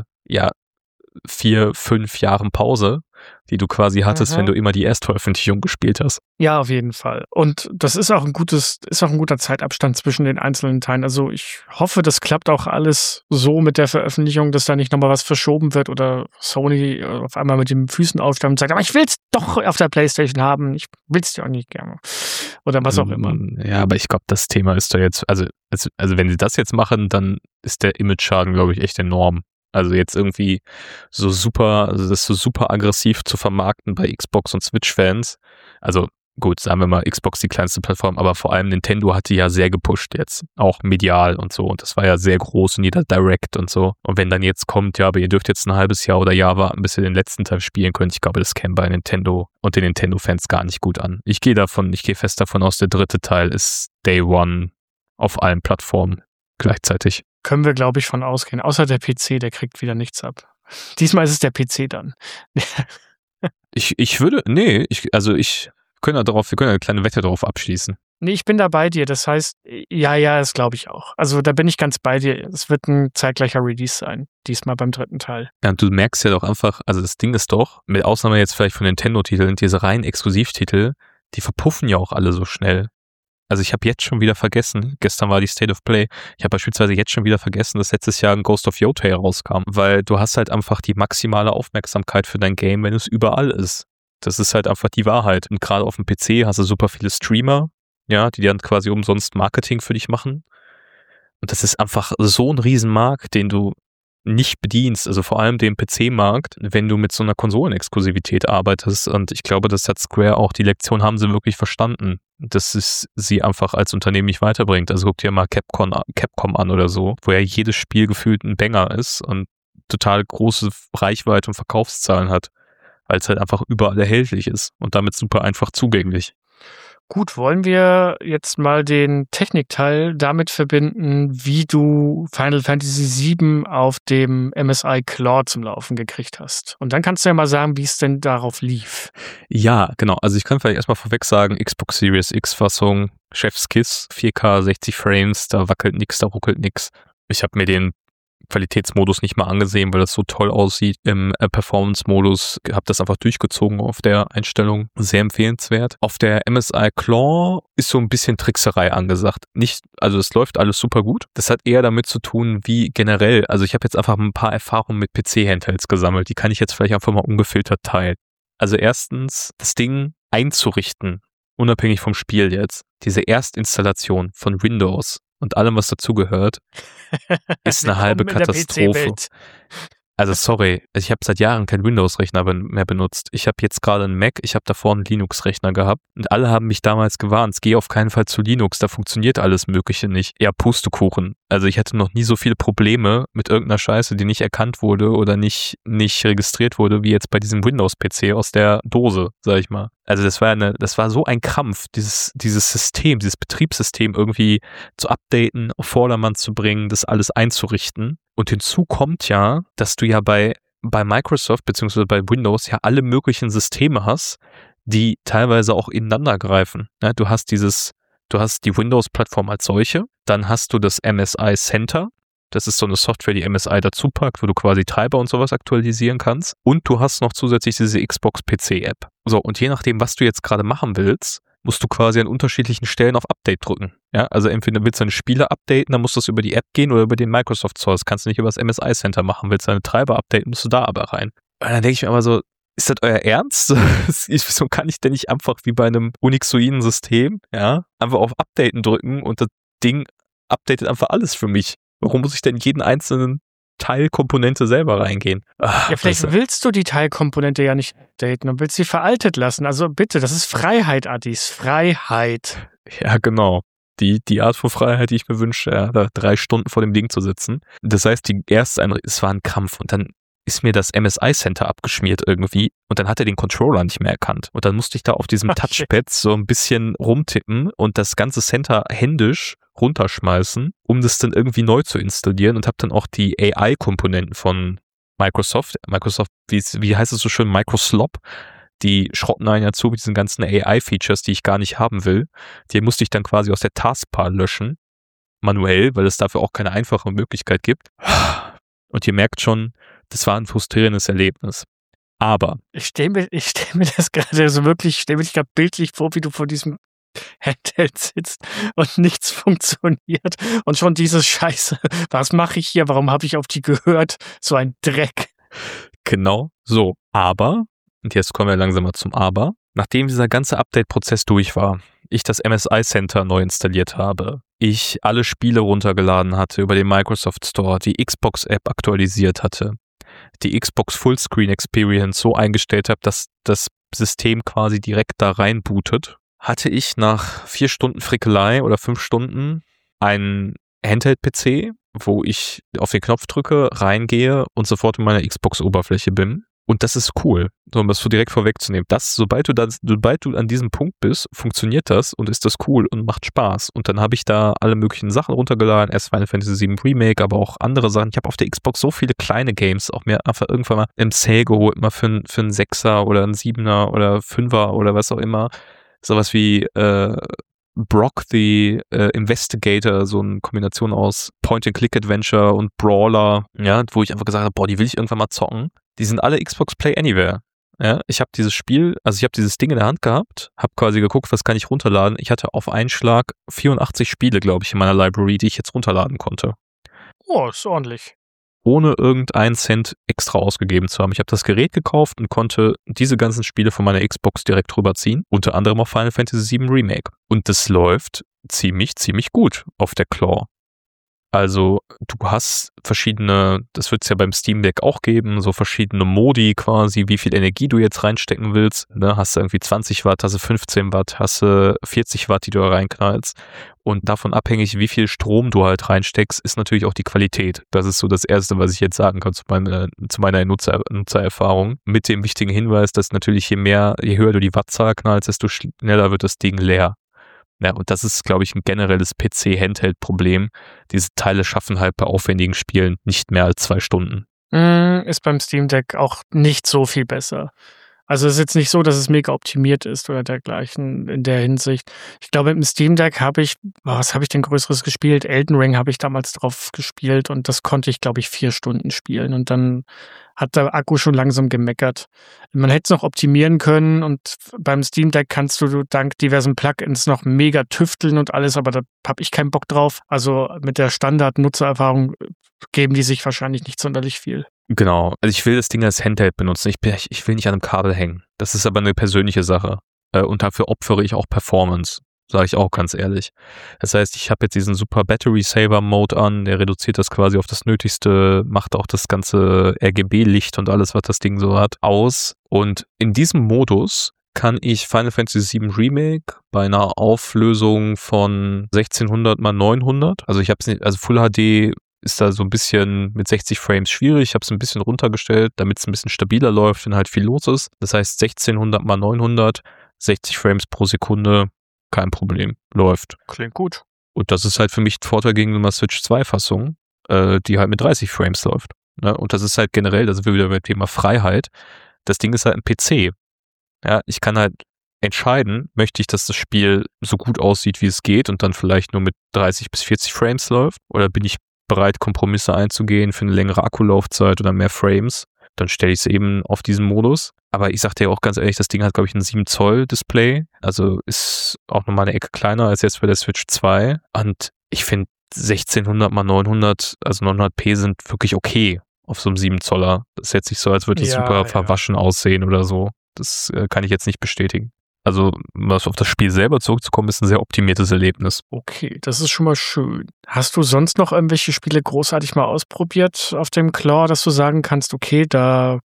4-5 Jahren Pause, die du quasi hattest, wenn du immer die Erstveröffentlichung gespielt hast. Ja, auf jeden Fall. Und das ist auch ein guter Zeitabstand zwischen den einzelnen Teilen. Also ich hoffe, das klappt auch alles so mit der Veröffentlichung, dass da nicht nochmal was verschoben wird oder Sony auf einmal mit den Füßen aufsteigt und sagt, aber ich will's doch auf der PlayStation haben, ich will's dir auch nicht gerne. Oder was auch immer. Ja, aber ich glaube, das Thema ist da jetzt, also wenn sie das jetzt machen, dann ist der Image-Schaden, glaube ich, echt enorm. Also jetzt irgendwie das so super aggressiv zu vermarkten bei Xbox und Switch-Fans. Also gut, sagen wir mal, Xbox die kleinste Plattform, aber vor allem Nintendo hat die ja sehr gepusht jetzt, auch medial und so. Und das war ja sehr groß in jeder Direct und so. Und wenn dann jetzt kommt, ja, aber ihr dürft jetzt ein halbes Jahr oder Jahr warten, bis ihr den letzten Teil spielen könnt, ich glaube, das käme bei Nintendo und den Nintendo-Fans gar nicht gut an. Ich gehe fest davon aus, der 3. Teil ist Day One auf allen Plattformen gleichzeitig. Können wir, glaube ich, von ausgehen. Außer der PC, der kriegt wieder nichts ab. Diesmal ist es der PC dann. Wir können eine kleine Wette darauf abschließen. Nee, ich bin da bei dir. Das heißt, ja, das glaube ich auch. Also da bin ich ganz bei dir. Es wird ein zeitgleicher Release sein. Diesmal beim 3. Teil. Ja, und du merkst ja doch einfach, also das Ding ist doch, mit Ausnahme jetzt vielleicht von Nintendo-Titeln, diese reinen Exklusivtitel, die verpuffen ja auch alle so schnell. Also ich habe jetzt schon wieder vergessen, gestern war die State of Play, ich habe beispielsweise jetzt schon wieder vergessen, dass letztes Jahr ein Ghost of Yotei rauskam, weil du hast halt einfach die maximale Aufmerksamkeit für dein Game, wenn es überall ist. Das ist halt einfach die Wahrheit. Und gerade auf dem PC hast du super viele Streamer, ja, die dann quasi umsonst Marketing für dich machen. Und das ist einfach so ein Riesenmarkt, den du nicht bedienst, also vor allem den PC-Markt, wenn du mit so einer Konsolenexklusivität arbeitest. Und ich glaube, das hat Square auch, die Lektion haben sie wirklich verstanden, dass es sie einfach als Unternehmen nicht weiterbringt. Also guck dir mal Capcom an oder so, wo ja jedes Spiel gefühlt ein Banger ist und total große Reichweite und Verkaufszahlen hat, weil es halt einfach überall erhältlich ist und damit super einfach zugänglich. Gut, wollen wir jetzt mal den Technikteil damit verbinden, wie du Final Fantasy VII auf dem MSI Claw zum Laufen gekriegt hast. Und dann kannst du ja mal sagen, wie es denn darauf lief. Ja, genau. Also ich kann vielleicht erstmal vorweg sagen, Xbox Series X Fassung, Chefskiss, 4K, 60 Frames, da wackelt nix, da ruckelt nix. Ich habe mir den Qualitätsmodus nicht mal angesehen, weil das so toll aussieht im Performance-Modus. Habe das einfach durchgezogen auf der Einstellung. Sehr empfehlenswert. Auf der MSI Claw ist so ein bisschen Trickserei angesagt. Also es läuft alles super gut. Das hat eher damit zu tun, wie generell. Also ich habe jetzt einfach ein paar Erfahrungen mit PC-Handhelds gesammelt. Die kann ich jetzt vielleicht einfach mal ungefiltert teilen. Also erstens, das Ding einzurichten, unabhängig vom Spiel jetzt. Diese Erstinstallation von Windows und allem, was dazugehört, ist eine halbe Katastrophe. Also sorry, ich habe seit Jahren keinen Windows-Rechner mehr benutzt. Ich habe jetzt gerade einen Mac, ich habe davor einen Linux-Rechner gehabt und alle haben mich damals gewarnt, geh auf keinen Fall zu Linux, da funktioniert alles Mögliche nicht. Ja, Pustekuchen. Also ich hatte noch nie so viele Probleme mit irgendeiner Scheiße, die nicht erkannt wurde oder nicht registriert wurde, wie jetzt bei diesem Windows-PC aus der Dose, sag ich mal. Also das war so ein Krampf, dieses System, dieses Betriebssystem irgendwie zu updaten, auf Vordermann zu bringen, das alles einzurichten. Und hinzu kommt ja, dass du ja bei Microsoft bzw. bei Windows ja alle möglichen Systeme hast, die teilweise auch ineinander greifen. Ja, du hast die Windows-Plattform als solche, dann hast du das MSI Center, das ist so eine Software, die MSI dazu packt, wo du quasi Treiber und sowas aktualisieren kannst. Und du hast noch zusätzlich diese Xbox PC-App. So, und je nachdem, was du jetzt gerade machen willst, musst du quasi an unterschiedlichen Stellen auf Update drücken. Ja, also entweder willst du deine Spiele updaten, dann musst du das über die App gehen oder über den Microsoft Store. Das kannst du nicht über das MSI Center machen. Willst du deine Treiber updaten, musst du da aber rein. Und dann denke ich mir immer so, ist das euer Ernst? Wieso kann ich denn nicht einfach wie bei einem unixoiden System, ja, einfach auf Updaten drücken und das Ding updatet einfach alles für mich? Warum muss ich denn jeden einzelnen Teilkomponente selber reingehen? Ja, vielleicht willst du die Teilkomponente ja nicht updaten und willst sie veraltet lassen. Also bitte, das ist Freiheit, Adis. Freiheit. Ja, genau. Die Art von Freiheit, die ich mir wünsche, ja, da 3 Stunden vor dem Ding zu sitzen. Das heißt, es war ein Kampf und dann ist mir das MSI Center abgeschmiert irgendwie und dann hat er den Controller nicht mehr erkannt. Und dann musste ich da auf diesem Touchpad so ein bisschen rumtippen und das ganze Center händisch runterschmeißen, um das dann irgendwie neu zu installieren und habe dann auch die AI-Komponenten von Microsoft, wie heißt es so schön, Microslop, die schrotten einen ja zu mit diesen ganzen AI-Features, die ich gar nicht haben will. Die musste ich dann quasi aus der Taskbar löschen, manuell, weil es dafür auch keine einfache Möglichkeit gibt. Und ihr merkt schon, das war ein frustrierendes Erlebnis. Aber ich stell mir das gerade so wirklich, stell mir dich gerade bildlich vor, wie du vor diesem Handheld sitzt und nichts funktioniert und schon dieses Scheiße, was mache ich hier, warum habe ich auf die gehört, so ein Dreck. Genau so, aber, und jetzt kommen wir langsam mal zum Aber, nachdem dieser ganze Update-Prozess durch war, ich das MSI Center neu installiert habe, ich alle Spiele runtergeladen hatte über den Microsoft Store, die Xbox-App aktualisiert hatte, die Xbox Fullscreen Experience so eingestellt habe, dass das System quasi direkt da reinbootet, hatte ich nach 4 Stunden Frickelei oder 5 Stunden einen Handheld-PC, wo ich auf den Knopf drücke, reingehe und sofort in meiner Xbox-Oberfläche bin. Und das ist cool, um das so direkt vorwegzunehmen. Sobald du an diesem Punkt bist, funktioniert das und ist das cool und macht Spaß. Und dann habe ich da alle möglichen Sachen runtergeladen, erst Final Fantasy VII Remake, aber auch andere Sachen. Ich habe auf der Xbox so viele kleine Games auch mir einfach irgendwann mal im Sale geholt, mal für einen 6er oder einen 7er oder 5er oder was auch immer. Sowas wie Brock the Investigator, so eine Kombination aus Point-and-Click-Adventure und Brawler, ja, wo ich einfach gesagt habe, boah, die will ich irgendwann mal zocken. Die sind alle Xbox Play Anywhere. Ja, ich habe dieses Ding in der Hand gehabt, habe quasi geguckt, was kann ich runterladen. Ich hatte auf einen Schlag 84 Spiele, glaube ich, in meiner Library, die ich jetzt runterladen konnte. Oh, ist ordentlich. Ohne irgendeinen Cent extra ausgegeben zu haben. Ich habe das Gerät gekauft und konnte diese ganzen Spiele von meiner Xbox direkt rüberziehen. Unter anderem auch Final Fantasy VII Remake. Und das läuft ziemlich gut auf der Claw. Also du hast verschiedene, das wird es ja beim Steam Deck auch geben, so verschiedene Modi quasi, wie viel Energie du jetzt reinstecken willst. Ne? Hast du irgendwie 20 Watt, hast du 15 Watt, hast du 40 Watt, die du da reinknallst. Und davon abhängig, wie viel Strom du halt reinsteckst, ist natürlich auch die Qualität. Das ist so das Erste, was ich jetzt sagen kann zu meiner Nutzererfahrung. Mit dem wichtigen Hinweis, dass natürlich je höher du die Wattzahl knallst, desto schneller wird das Ding leer. Ja, und das ist, glaube ich, ein generelles PC-Handheld-Problem. Diese Teile schaffen halt bei aufwendigen Spielen nicht mehr als 2 Stunden. Ist beim Steam Deck auch nicht so viel besser. Also es ist jetzt nicht so, dass es mega optimiert ist oder dergleichen in der Hinsicht. Ich glaube, mit dem Steam Deck was habe ich denn Größeres gespielt? Elden Ring habe ich damals drauf gespielt und das konnte ich, glaube ich, 4 Stunden spielen und dann hat der Akku schon langsam gemeckert. Man hätte es noch optimieren können und beim Steam Deck kannst du dank diversen Plugins noch mega tüfteln und alles, aber da habe ich keinen Bock drauf. Also mit der Standard-Nutzererfahrung geben die sich wahrscheinlich nicht sonderlich viel. Genau, also ich will das Ding als Handheld benutzen. Ich will nicht an einem Kabel hängen. Das ist aber eine persönliche Sache. Und dafür opfere ich auch Performance, sage ich auch ganz ehrlich. Das heißt, ich habe jetzt diesen super Battery Saver Mode an, der reduziert das quasi auf das Nötigste, macht auch das ganze RGB-Licht und alles, was das Ding so hat, aus. Und in diesem Modus kann ich Final Fantasy VII Remake bei einer Auflösung von 1600 x 900, also ich habe es nicht, also Full HD ist da so ein bisschen mit 60 Frames schwierig. Ich habe es ein bisschen runtergestellt, damit es ein bisschen stabiler läuft, wenn halt viel los ist. Das heißt 1600 x 900, 60 Frames pro Sekunde, kein Problem, läuft. Klingt gut. Und das ist halt für mich ein Vorteil gegenüber einer Switch 2 Fassung, die halt mit 30 Frames läuft. Ne? Und das ist halt generell, da sind wir wieder beim Thema Freiheit. Das Ding ist halt ein PC. Ja, ich kann halt entscheiden, möchte ich, dass das Spiel so gut aussieht, wie es geht und dann vielleicht nur mit 30 bis 40 Frames läuft? Oder bin ich bereit, Kompromisse einzugehen für eine längere Akkulaufzeit oder mehr Frames, dann stelle ich es eben auf diesen Modus. Aber ich sag dir auch ganz ehrlich, das Ding hat, glaube ich, ein 7 Zoll Display, also ist auch nochmal eine Ecke kleiner als jetzt bei der Switch 2. Und ich finde 1600 x 900, also 900p sind wirklich okay auf so einem 7 Zoller. Das ist jetzt nicht so, als würde es super verwaschen aussehen oder so. Das kann ich jetzt nicht bestätigen. Also, was auf das Spiel selber zurückzukommen, ist ein sehr optimiertes Erlebnis. Okay, das ist schon mal schön. Hast du sonst noch irgendwelche Spiele großartig mal ausprobiert auf dem Claw, dass du sagen kannst, okay, da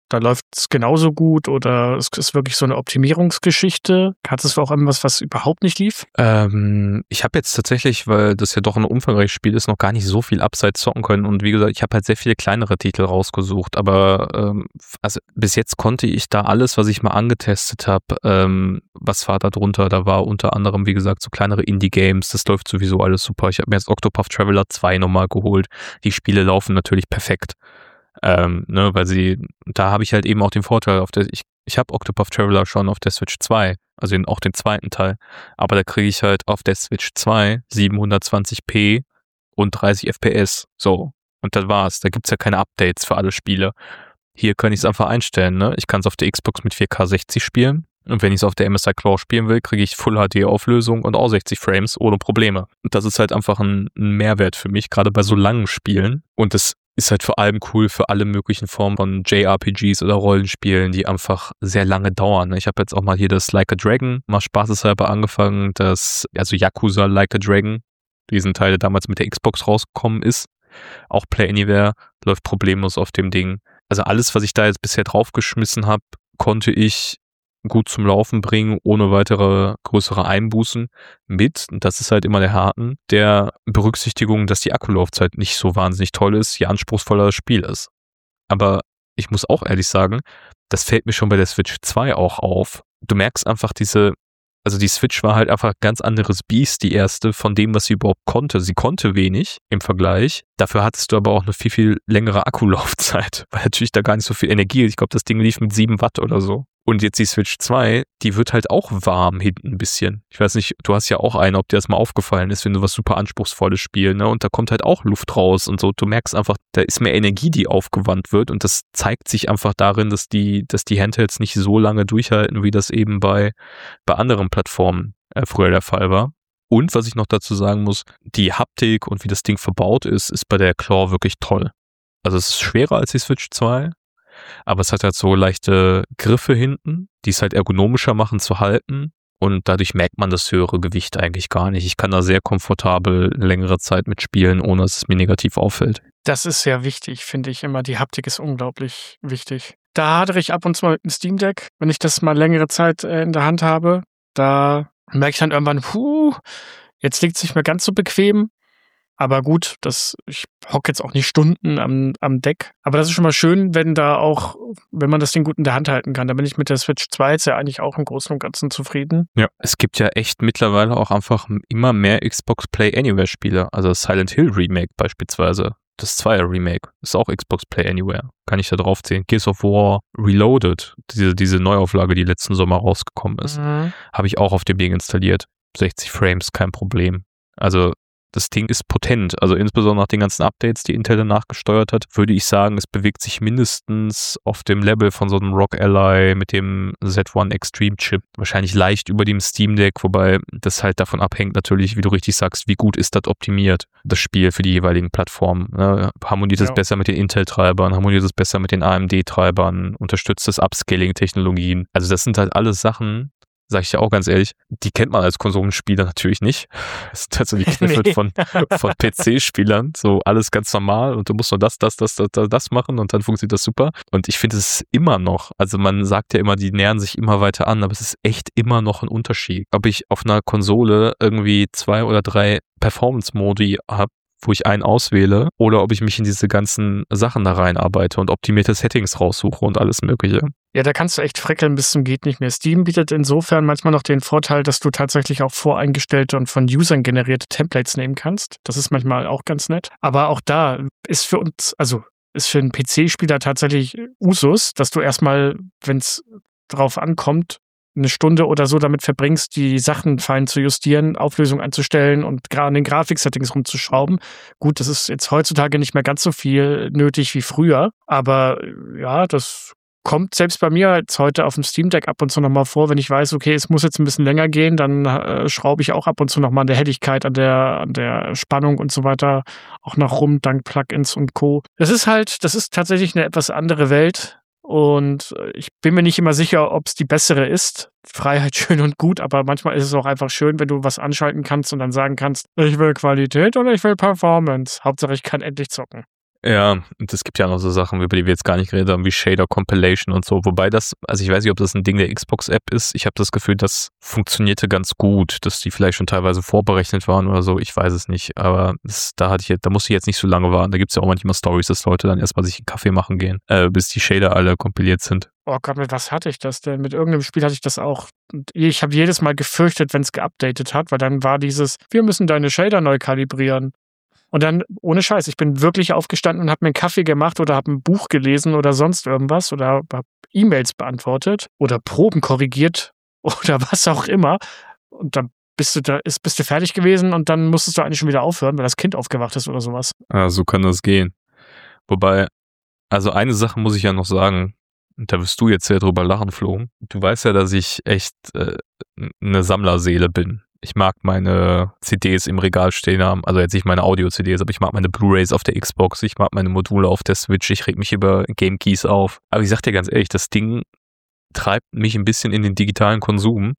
da läuft es genauso gut oder es ist wirklich so eine Optimierungsgeschichte? Hattest du auch irgendwas, was überhaupt nicht lief? Ich habe jetzt tatsächlich, weil das ja doch ein umfangreiches Spiel ist, noch gar nicht so viel Abseits zocken können und wie gesagt, ich habe halt sehr viele kleinere Titel rausgesucht, aber also bis jetzt konnte ich da alles, was ich mal angetestet habe, was war da drunter? Da war unter anderem, wie gesagt, so kleinere Indie-Games, das läuft sowieso alles super. Ich habe mir jetzt Octopath Traveler 2 nochmal geholt. Die Spiele laufen natürlich perfekt. Weil da habe ich halt eben auch den Vorteil, ich habe Octopath Traveler schon auf der Switch 2, also auch den zweiten Teil, aber da kriege ich halt auf der Switch 2 720p und 30 FPS, so, und das war's, da gibt's ja keine Updates für alle Spiele. Hier kann ich es einfach einstellen, ne? Ich kann es auf der Xbox mit 4K 60 spielen und wenn ich es auf der MSI Claw spielen will, kriege ich Full HD Auflösung und auch 60 Frames ohne Probleme. Und das ist halt einfach ein Mehrwert für mich, gerade bei so langen Spielen, und das ist halt vor allem cool für alle möglichen Formen von JRPGs oder Rollenspielen, die einfach sehr lange dauern. Ich habe jetzt auch mal hier das Like a Dragon mal spaßeshalber angefangen, also Yakuza Like a Dragon, diesen Teil, der damals mit der Xbox rausgekommen ist. Auch Play Anywhere läuft problemlos auf dem Ding. Also alles, was ich da jetzt bisher draufgeschmissen habe, konnte ich gut zum Laufen bringen, ohne weitere größere Einbußen mit, und das ist halt immer der Haken, der Berücksichtigung, dass die Akkulaufzeit nicht so wahnsinnig toll ist, je anspruchsvoller das Spiel ist. Aber ich muss auch ehrlich sagen, das fällt mir schon bei der Switch 2 auch auf. Du merkst einfach die Switch war halt einfach ein ganz anderes Biest, die erste, von dem, was sie überhaupt konnte. Sie konnte wenig im Vergleich. Dafür hattest du aber auch eine viel, viel längere Akkulaufzeit, weil natürlich da gar nicht so viel Energie ist. Ich glaube, das Ding lief mit 7 Watt oder so. Und jetzt die Switch 2, die wird halt auch warm hinten ein bisschen. Ich weiß nicht, du hast ja auch eine, ob dir das mal aufgefallen ist, wenn du was super Anspruchsvolles spielst, ne? Und da kommt halt auch Luft raus und so. Du merkst einfach, da ist mehr Energie, die aufgewandt wird, und das zeigt sich einfach darin, dass die Handhelds nicht so lange durchhalten, wie das eben bei anderen Plattformen früher der Fall war. Und was ich noch dazu sagen muss, die Haptik und wie das Ding verbaut ist bei der Claw wirklich toll. Also es ist schwerer als die Switch 2, aber es hat halt so leichte Griffe hinten, die es halt ergonomischer machen zu halten, und dadurch merkt man das höhere Gewicht eigentlich gar nicht. Ich kann da sehr komfortabel längere Zeit mitspielen, ohne dass es mir negativ auffällt. Das ist sehr wichtig, finde ich immer. Die Haptik ist unglaublich wichtig. Da hadere ich ab und zu mal mit dem Steam Deck, wenn ich das mal längere Zeit in der Hand habe. Da merke ich dann irgendwann, jetzt liegt es nicht mehr ganz so bequem. Aber gut, ich hocke jetzt auch nicht Stunden am Deck. Aber das ist schon mal schön, wenn man das Ding gut in der Hand halten kann. Da bin ich mit der Switch 2 jetzt ja eigentlich auch im Großen und Ganzen zufrieden. Ja, es gibt ja echt mittlerweile auch einfach immer mehr Xbox Play Anywhere Spiele. Also Silent Hill Remake beispielsweise. Das 2er Remake ist auch Xbox Play Anywhere. Kann ich da drauf zählen. Gears of War Reloaded, diese Neuauflage, die letzten Sommer rausgekommen ist, habe ich auch auf dem Ding installiert. 60 Frames, kein Problem. Also das Ding ist potent, also insbesondere nach den ganzen Updates, die Intel danach gesteuert hat, würde ich sagen, es bewegt sich mindestens auf dem Level von so einem ROG Ally mit dem Z1 Extreme Chip. Wahrscheinlich leicht über dem Steam Deck, wobei das halt davon abhängt natürlich, wie du richtig sagst, wie gut ist das optimiert, das Spiel für die jeweiligen Plattformen. Ne? Harmoniert es besser mit den Intel-Treibern, harmoniert es besser mit den AMD-Treibern, unterstützt es Upscaling-Technologien. Also das sind halt alles Sachen, sag ich ja auch ganz ehrlich, die kennt man als Konsolenspieler natürlich nicht. Das sind halt so die Kniffe von PC-Spielern, so alles ganz normal und du musst nur das machen und dann funktioniert das super. Und ich finde es immer noch, also man sagt ja immer, die nähern sich immer weiter an, aber es ist echt immer noch ein Unterschied. Ob ich auf einer Konsole irgendwie 2 oder 3 Performance-Modi habe, wo ich einen auswähle, oder ob ich mich in diese ganzen Sachen da reinarbeite und optimierte Settings raussuche und alles Mögliche. Ja, da kannst du echt freckeln bis zum geht nicht mehr. Steam bietet insofern manchmal noch den Vorteil, dass du tatsächlich auch voreingestellte und von Usern generierte Templates nehmen kannst. Das ist manchmal auch ganz nett. Aber auch da ist für einen PC-Spieler tatsächlich Usus, dass du erstmal, wenn es drauf ankommt, eine Stunde oder so damit verbringst, die Sachen fein zu justieren, Auflösung einzustellen und an den Grafik-Settings rumzuschrauben. Gut, das ist jetzt heutzutage nicht mehr ganz so viel nötig wie früher, aber ja, das kommt selbst bei mir jetzt heute auf dem Steam Deck ab und zu nochmal vor, wenn ich weiß, okay, es muss jetzt ein bisschen länger gehen, dann schraube ich auch ab und zu nochmal an der Helligkeit, an der Spannung und so weiter auch noch rum, dank Plugins und Co. Das ist tatsächlich eine etwas andere Welt. Und ich bin mir nicht immer sicher, ob es die bessere ist. Freiheit schön und gut, aber manchmal ist es auch einfach schön, wenn du was anschalten kannst und dann sagen kannst, ich will Qualität oder ich will Performance. Hauptsache, ich kann endlich zocken. Ja, und es gibt ja noch so Sachen, über die wir jetzt gar nicht geredet haben, wie Shader Compilation und so. Wobei das, also ich weiß nicht, ob das ein Ding der Xbox-App ist. Ich habe das Gefühl, das funktionierte ganz gut, dass die vielleicht schon teilweise vorberechnet waren oder so. Ich weiß es nicht. Aber da musste ich jetzt nicht so lange warten. Da gibt es ja auch manchmal Stories, dass Leute dann erstmal sich einen Kaffee machen gehen, bis die Shader alle kompiliert sind. Oh Gott, mit was hatte ich das denn? Mit irgendeinem Spiel hatte ich das auch. Und ich habe jedes Mal gefürchtet, wenn es geupdatet hat, weil dann war dieses, wir müssen deine Shader neu kalibrieren. Und dann, ohne Scheiß, ich bin wirklich aufgestanden und habe mir einen Kaffee gemacht oder habe ein Buch gelesen oder sonst irgendwas oder habe E-Mails beantwortet oder Proben korrigiert oder was auch immer. Und dann bist du fertig gewesen und dann musstest du eigentlich schon wieder aufhören, weil das Kind aufgewacht ist oder sowas. Ja, so kann das gehen. Wobei, also eine Sache muss ich ja noch sagen, und da wirst du jetzt sehr drüber lachen, Flo. Du weißt ja, dass ich echt eine Sammlerseele bin. Ich mag meine CDs im Regal stehen haben, also jetzt nicht meine Audio-CDs, aber ich mag meine Blu-Rays auf der Xbox, ich mag meine Module auf der Switch, ich reg mich über Game Keys auf. Aber ich sag dir ganz ehrlich, das Ding treibt mich ein bisschen in den digitalen Konsum.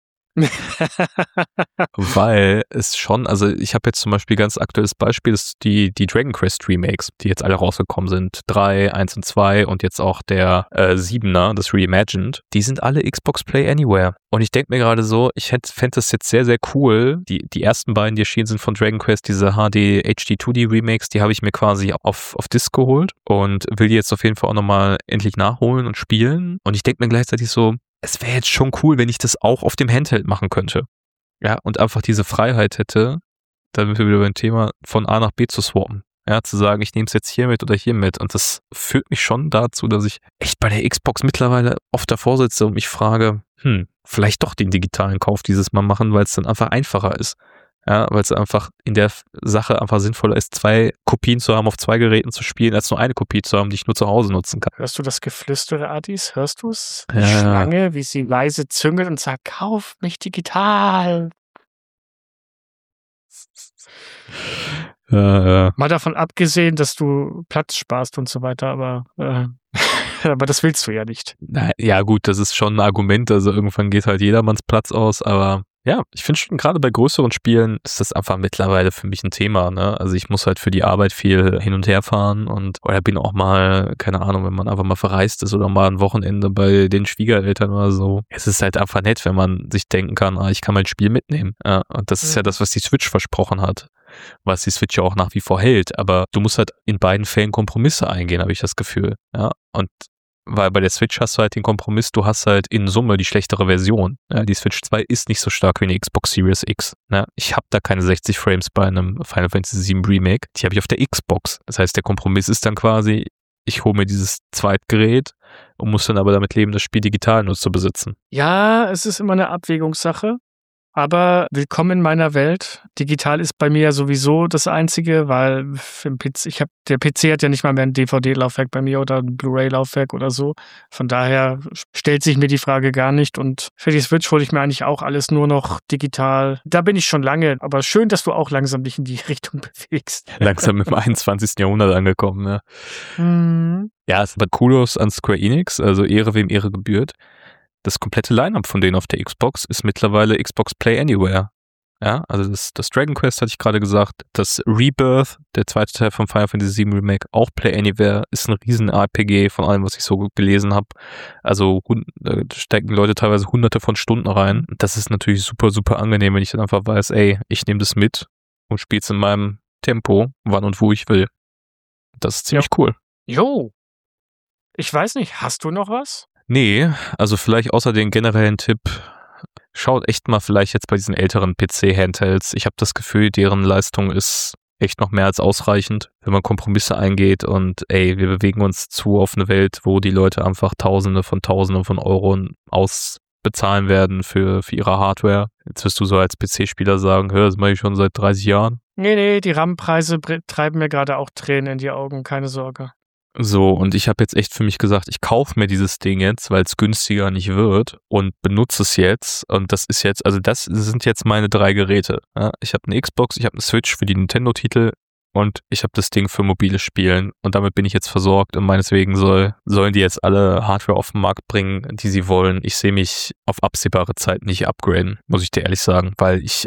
Weil es schon, also ich habe jetzt zum Beispiel ganz aktuelles Beispiel, ist die Dragon Quest Remakes, die jetzt alle rausgekommen sind. 3, 1 und 2 und jetzt auch der 7er, das Reimagined. Die sind alle Xbox Play Anywhere. Und ich denke mir gerade so, ich fände das jetzt sehr, sehr cool. Die ersten beiden, die erschienen sind von Dragon Quest, diese HD HD2D Remakes, die habe ich mir quasi auf Disc geholt und will die jetzt auf jeden Fall auch nochmal endlich nachholen und spielen. Und ich denke mir gleichzeitig so, es wäre jetzt schon cool, wenn ich das auch auf dem Handheld machen könnte. Ja, und einfach diese Freiheit hätte, dann sind wir wieder beim Thema, von A nach B zu swappen. Ja, zu sagen, ich nehme es jetzt hier mit oder hier mit. Und das führt mich schon dazu, dass ich echt bei der Xbox mittlerweile oft davor sitze und mich frage, vielleicht doch den digitalen Kauf dieses Mal machen, weil es dann einfach einfacher ist. Ja, weil es einfach in der Sache einfach sinnvoller ist, 2 Kopien zu haben, auf 2 Geräten zu spielen, als nur eine Kopie zu haben, die ich nur zu Hause nutzen kann. Hörst du das Geflüstere, Adis? Hörst du es? Die Ja. Schlange, wie sie leise züngelt und sagt, kauf mich digital. Mal davon abgesehen, dass du Platz sparst und so weiter, aber das willst du ja nicht. Ja gut, das ist schon ein Argument, also irgendwann geht halt jedermanns Platz aus, aber ja, ich finde schon, gerade bei größeren Spielen ist das einfach mittlerweile für mich ein Thema, ne? Also ich muss halt für die Arbeit viel hin und her fahren oder bin auch mal, keine Ahnung, wenn man einfach mal verreist ist oder mal ein Wochenende bei den Schwiegereltern oder so. Es ist halt einfach nett, wenn man sich denken kann, ich kann mein Spiel mitnehmen. Ja, und das ist ja das, was die Switch versprochen hat. Was die Switch ja auch nach wie vor hält, aber du musst halt in beiden Fällen Kompromisse eingehen, habe ich das Gefühl. Ja, und weil bei der Switch hast du halt den Kompromiss, du hast halt in Summe die schlechtere Version. Ja, die Switch 2 ist nicht so stark wie eine Xbox Series X. Ja, ich habe da keine 60 Frames bei einem Final Fantasy VII Remake. Die habe ich auf der Xbox. Das heißt, der Kompromiss ist dann quasi, ich hole mir dieses Zweitgerät und muss dann aber damit leben, das Spiel digital nur zu besitzen. Ja, es ist immer eine Abwägungssache. Aber willkommen in meiner Welt. Digital ist bei mir ja sowieso das Einzige, weil der PC hat ja nicht mal mehr ein DVD-Laufwerk bei mir oder ein Blu-ray-Laufwerk oder so. Von daher stellt sich mir die Frage gar nicht. Und für die Switch hole ich mir eigentlich auch alles nur noch digital. Da bin ich schon lange, aber schön, dass du auch langsam dich in die Richtung bewegst. Langsam im 21. Jahrhundert angekommen, ne? Ja, es ist aber Kudos an Square Enix, also Ehre wem Ehre gebührt. Das komplette Line-Up von denen auf der Xbox ist mittlerweile Xbox Play Anywhere. Ja, also das Dragon Quest hatte ich gerade gesagt, das Rebirth, der zweite Teil von Final Fantasy VII Remake, auch Play Anywhere, ist ein riesen RPG von allem, was ich so gelesen habe. Also da stecken Leute teilweise hunderte von Stunden rein. Das ist natürlich super, super angenehm, wenn ich dann einfach weiß, ich nehme das mit und spiele es in meinem Tempo, wann und wo ich will. Das ist ziemlich cool. Jo. Ich weiß nicht, hast du noch was? Nee, also vielleicht außer den generellen Tipp, schaut echt mal vielleicht jetzt bei diesen älteren PC-Handhelds. Ich habe das Gefühl, deren Leistung ist echt noch mehr als ausreichend, wenn man Kompromisse eingeht und wir bewegen uns zu auf eine Welt, wo die Leute einfach Tausende von Euro ausbezahlen werden für ihre Hardware. Jetzt wirst du so als PC-Spieler sagen, das mache ich schon seit 30 Jahren. Nee, die RAM-Preise treiben mir gerade auch Tränen in die Augen, keine Sorge. So, und ich habe jetzt echt für mich gesagt, ich kaufe mir dieses Ding jetzt, weil es günstiger nicht wird und benutze es jetzt. Und das ist jetzt, also das sind jetzt meine 3 Geräte. Ja, ich habe eine Xbox, ich habe eine Switch für die Nintendo-Titel. und ich habe das Ding für mobiles Spielen und damit bin ich jetzt versorgt und meineswegen sollen die jetzt alle Hardware auf den Markt bringen, die sie wollen. Ich sehe mich auf absehbare Zeit nicht upgraden, muss ich dir ehrlich sagen, weil ich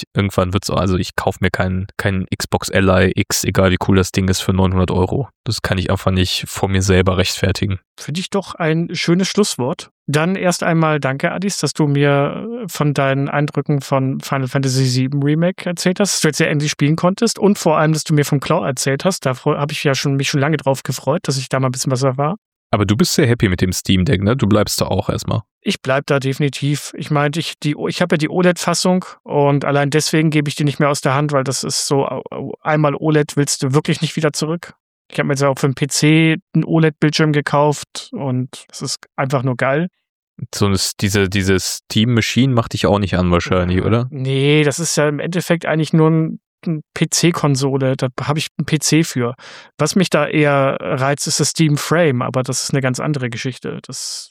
kaufe mir keinen Xbox Ally X, egal wie cool das Ding ist, für 900 €. Das kann ich einfach nicht vor mir selber rechtfertigen. Finde ich doch ein schönes Schlusswort. Dann erst einmal danke, Adis, dass du mir von deinen Eindrücken von Final Fantasy VII Remake erzählt hast, dass du jetzt ja endlich spielen konntest und vor allem, dass du mir vom Claw erzählt hast. Da habe ich mich schon lange drauf gefreut, dass ich da mal ein bisschen was erfahre. Aber du bist sehr happy mit dem Steam Deck, ne? Du bleibst da auch erstmal. Ich bleib da definitiv. Ich meinte, ich habe ja die OLED-Fassung und allein deswegen gebe ich die nicht mehr aus der Hand, weil das ist so, einmal OLED willst du wirklich nicht wieder zurück. Ich habe mir jetzt auch für den PC einen OLED-Bildschirm gekauft und das ist einfach nur geil. So diese Steam Machine macht dich auch nicht an wahrscheinlich, oder? Nee, das ist ja im Endeffekt eigentlich nur ein PC-Konsole, da habe ich einen PC für. Was mich da eher reizt, ist das Steam Frame, aber das ist eine ganz andere Geschichte.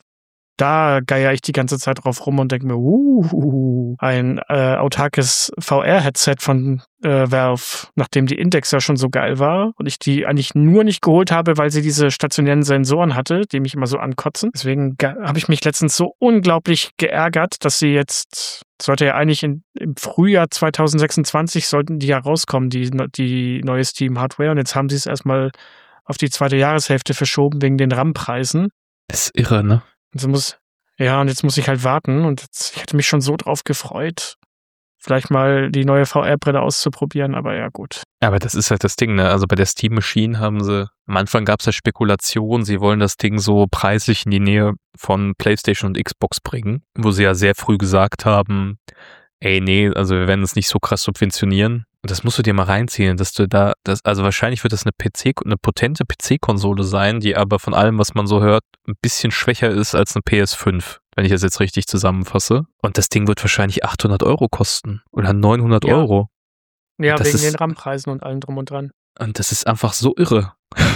Da geier ich die ganze Zeit drauf rum und denke mir, ein autarkes VR-Headset von Valve, nachdem die Index ja schon so geil war und ich die eigentlich nur nicht geholt habe, weil sie diese stationären Sensoren hatte, die mich immer so ankotzen. Deswegen habe ich mich letztens so unglaublich geärgert, dass sie jetzt, sollte ja eigentlich im Frühjahr 2026 sollten die ja rauskommen, die neue Steam-Hardware, und jetzt haben sie es erstmal auf die zweite Jahreshälfte verschoben wegen den RAM-Preisen. Das ist irre, ne? Und jetzt muss ich halt warten und ich hätte mich schon so drauf gefreut, vielleicht mal die neue VR-Brille auszuprobieren, aber ja gut. Aber das ist halt das Ding, ne? Also bei der Steam Machine am Anfang gab es ja Spekulationen, sie wollen das Ding so preislich in die Nähe von PlayStation und Xbox bringen, wo sie ja sehr früh gesagt haben, also wir werden es nicht so krass subventionieren. Und das musst du dir mal reinziehen, also wahrscheinlich wird das eine potente PC-Konsole sein, die aber von allem, was man so hört, ein bisschen schwächer ist als eine PS5, wenn ich das jetzt richtig zusammenfasse. Und das Ding wird wahrscheinlich 800 € kosten oder 900 €. Ja, wegen den RAM-Preisen und allem drum und dran. Und das ist einfach so irre.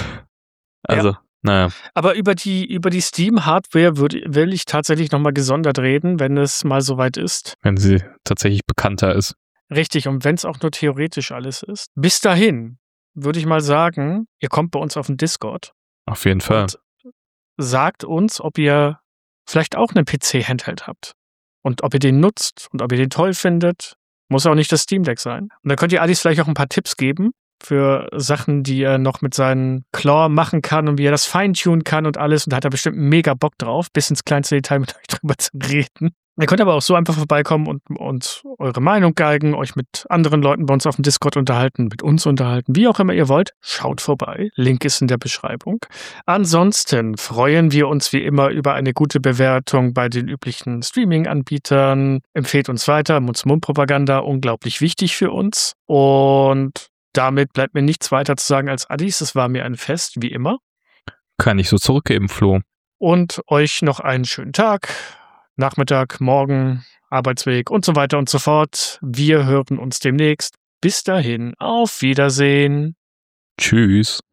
Also, naja. Aber über die Steam-Hardware will ich tatsächlich nochmal gesondert reden, wenn es mal soweit ist. Wenn sie tatsächlich bekannter ist. Richtig, und wenn es auch nur theoretisch alles ist. Bis dahin würde ich mal sagen, ihr kommt bei uns auf den Discord. Auf jeden Fall. Und sagt uns, ob ihr vielleicht auch einen PC-Handheld habt. Und ob ihr den nutzt und ob ihr den toll findet. Muss auch nicht das Steam Deck sein. Und dann könnt ihr Adis vielleicht auch ein paar Tipps geben für Sachen, die er noch mit seinen Claw machen kann und wie er das feintunen kann und alles. Und da hat er bestimmt mega Bock drauf, bis ins kleinste Detail mit euch drüber zu reden. Ihr könnt aber auch so einfach vorbeikommen und eure Meinung geigen, euch mit anderen Leuten bei uns auf dem Discord unterhalten, mit uns unterhalten, wie auch immer ihr wollt. Schaut vorbei. Link ist in der Beschreibung. Ansonsten freuen wir uns wie immer über eine gute Bewertung bei den üblichen Streaming-Anbietern. Empfehlt uns weiter. Mund-zu-Mund-Propaganda, unglaublich wichtig für uns. Und damit bleibt mir nichts weiter zu sagen als Adis. Es war mir ein Fest, wie immer. Kann ich so zurückgeben, Flo. Und euch noch einen schönen Tag. Nachmittag, Morgen, Arbeitsweg und so weiter und so fort. Wir hören uns demnächst. Bis dahin, auf Wiedersehen. Tschüss.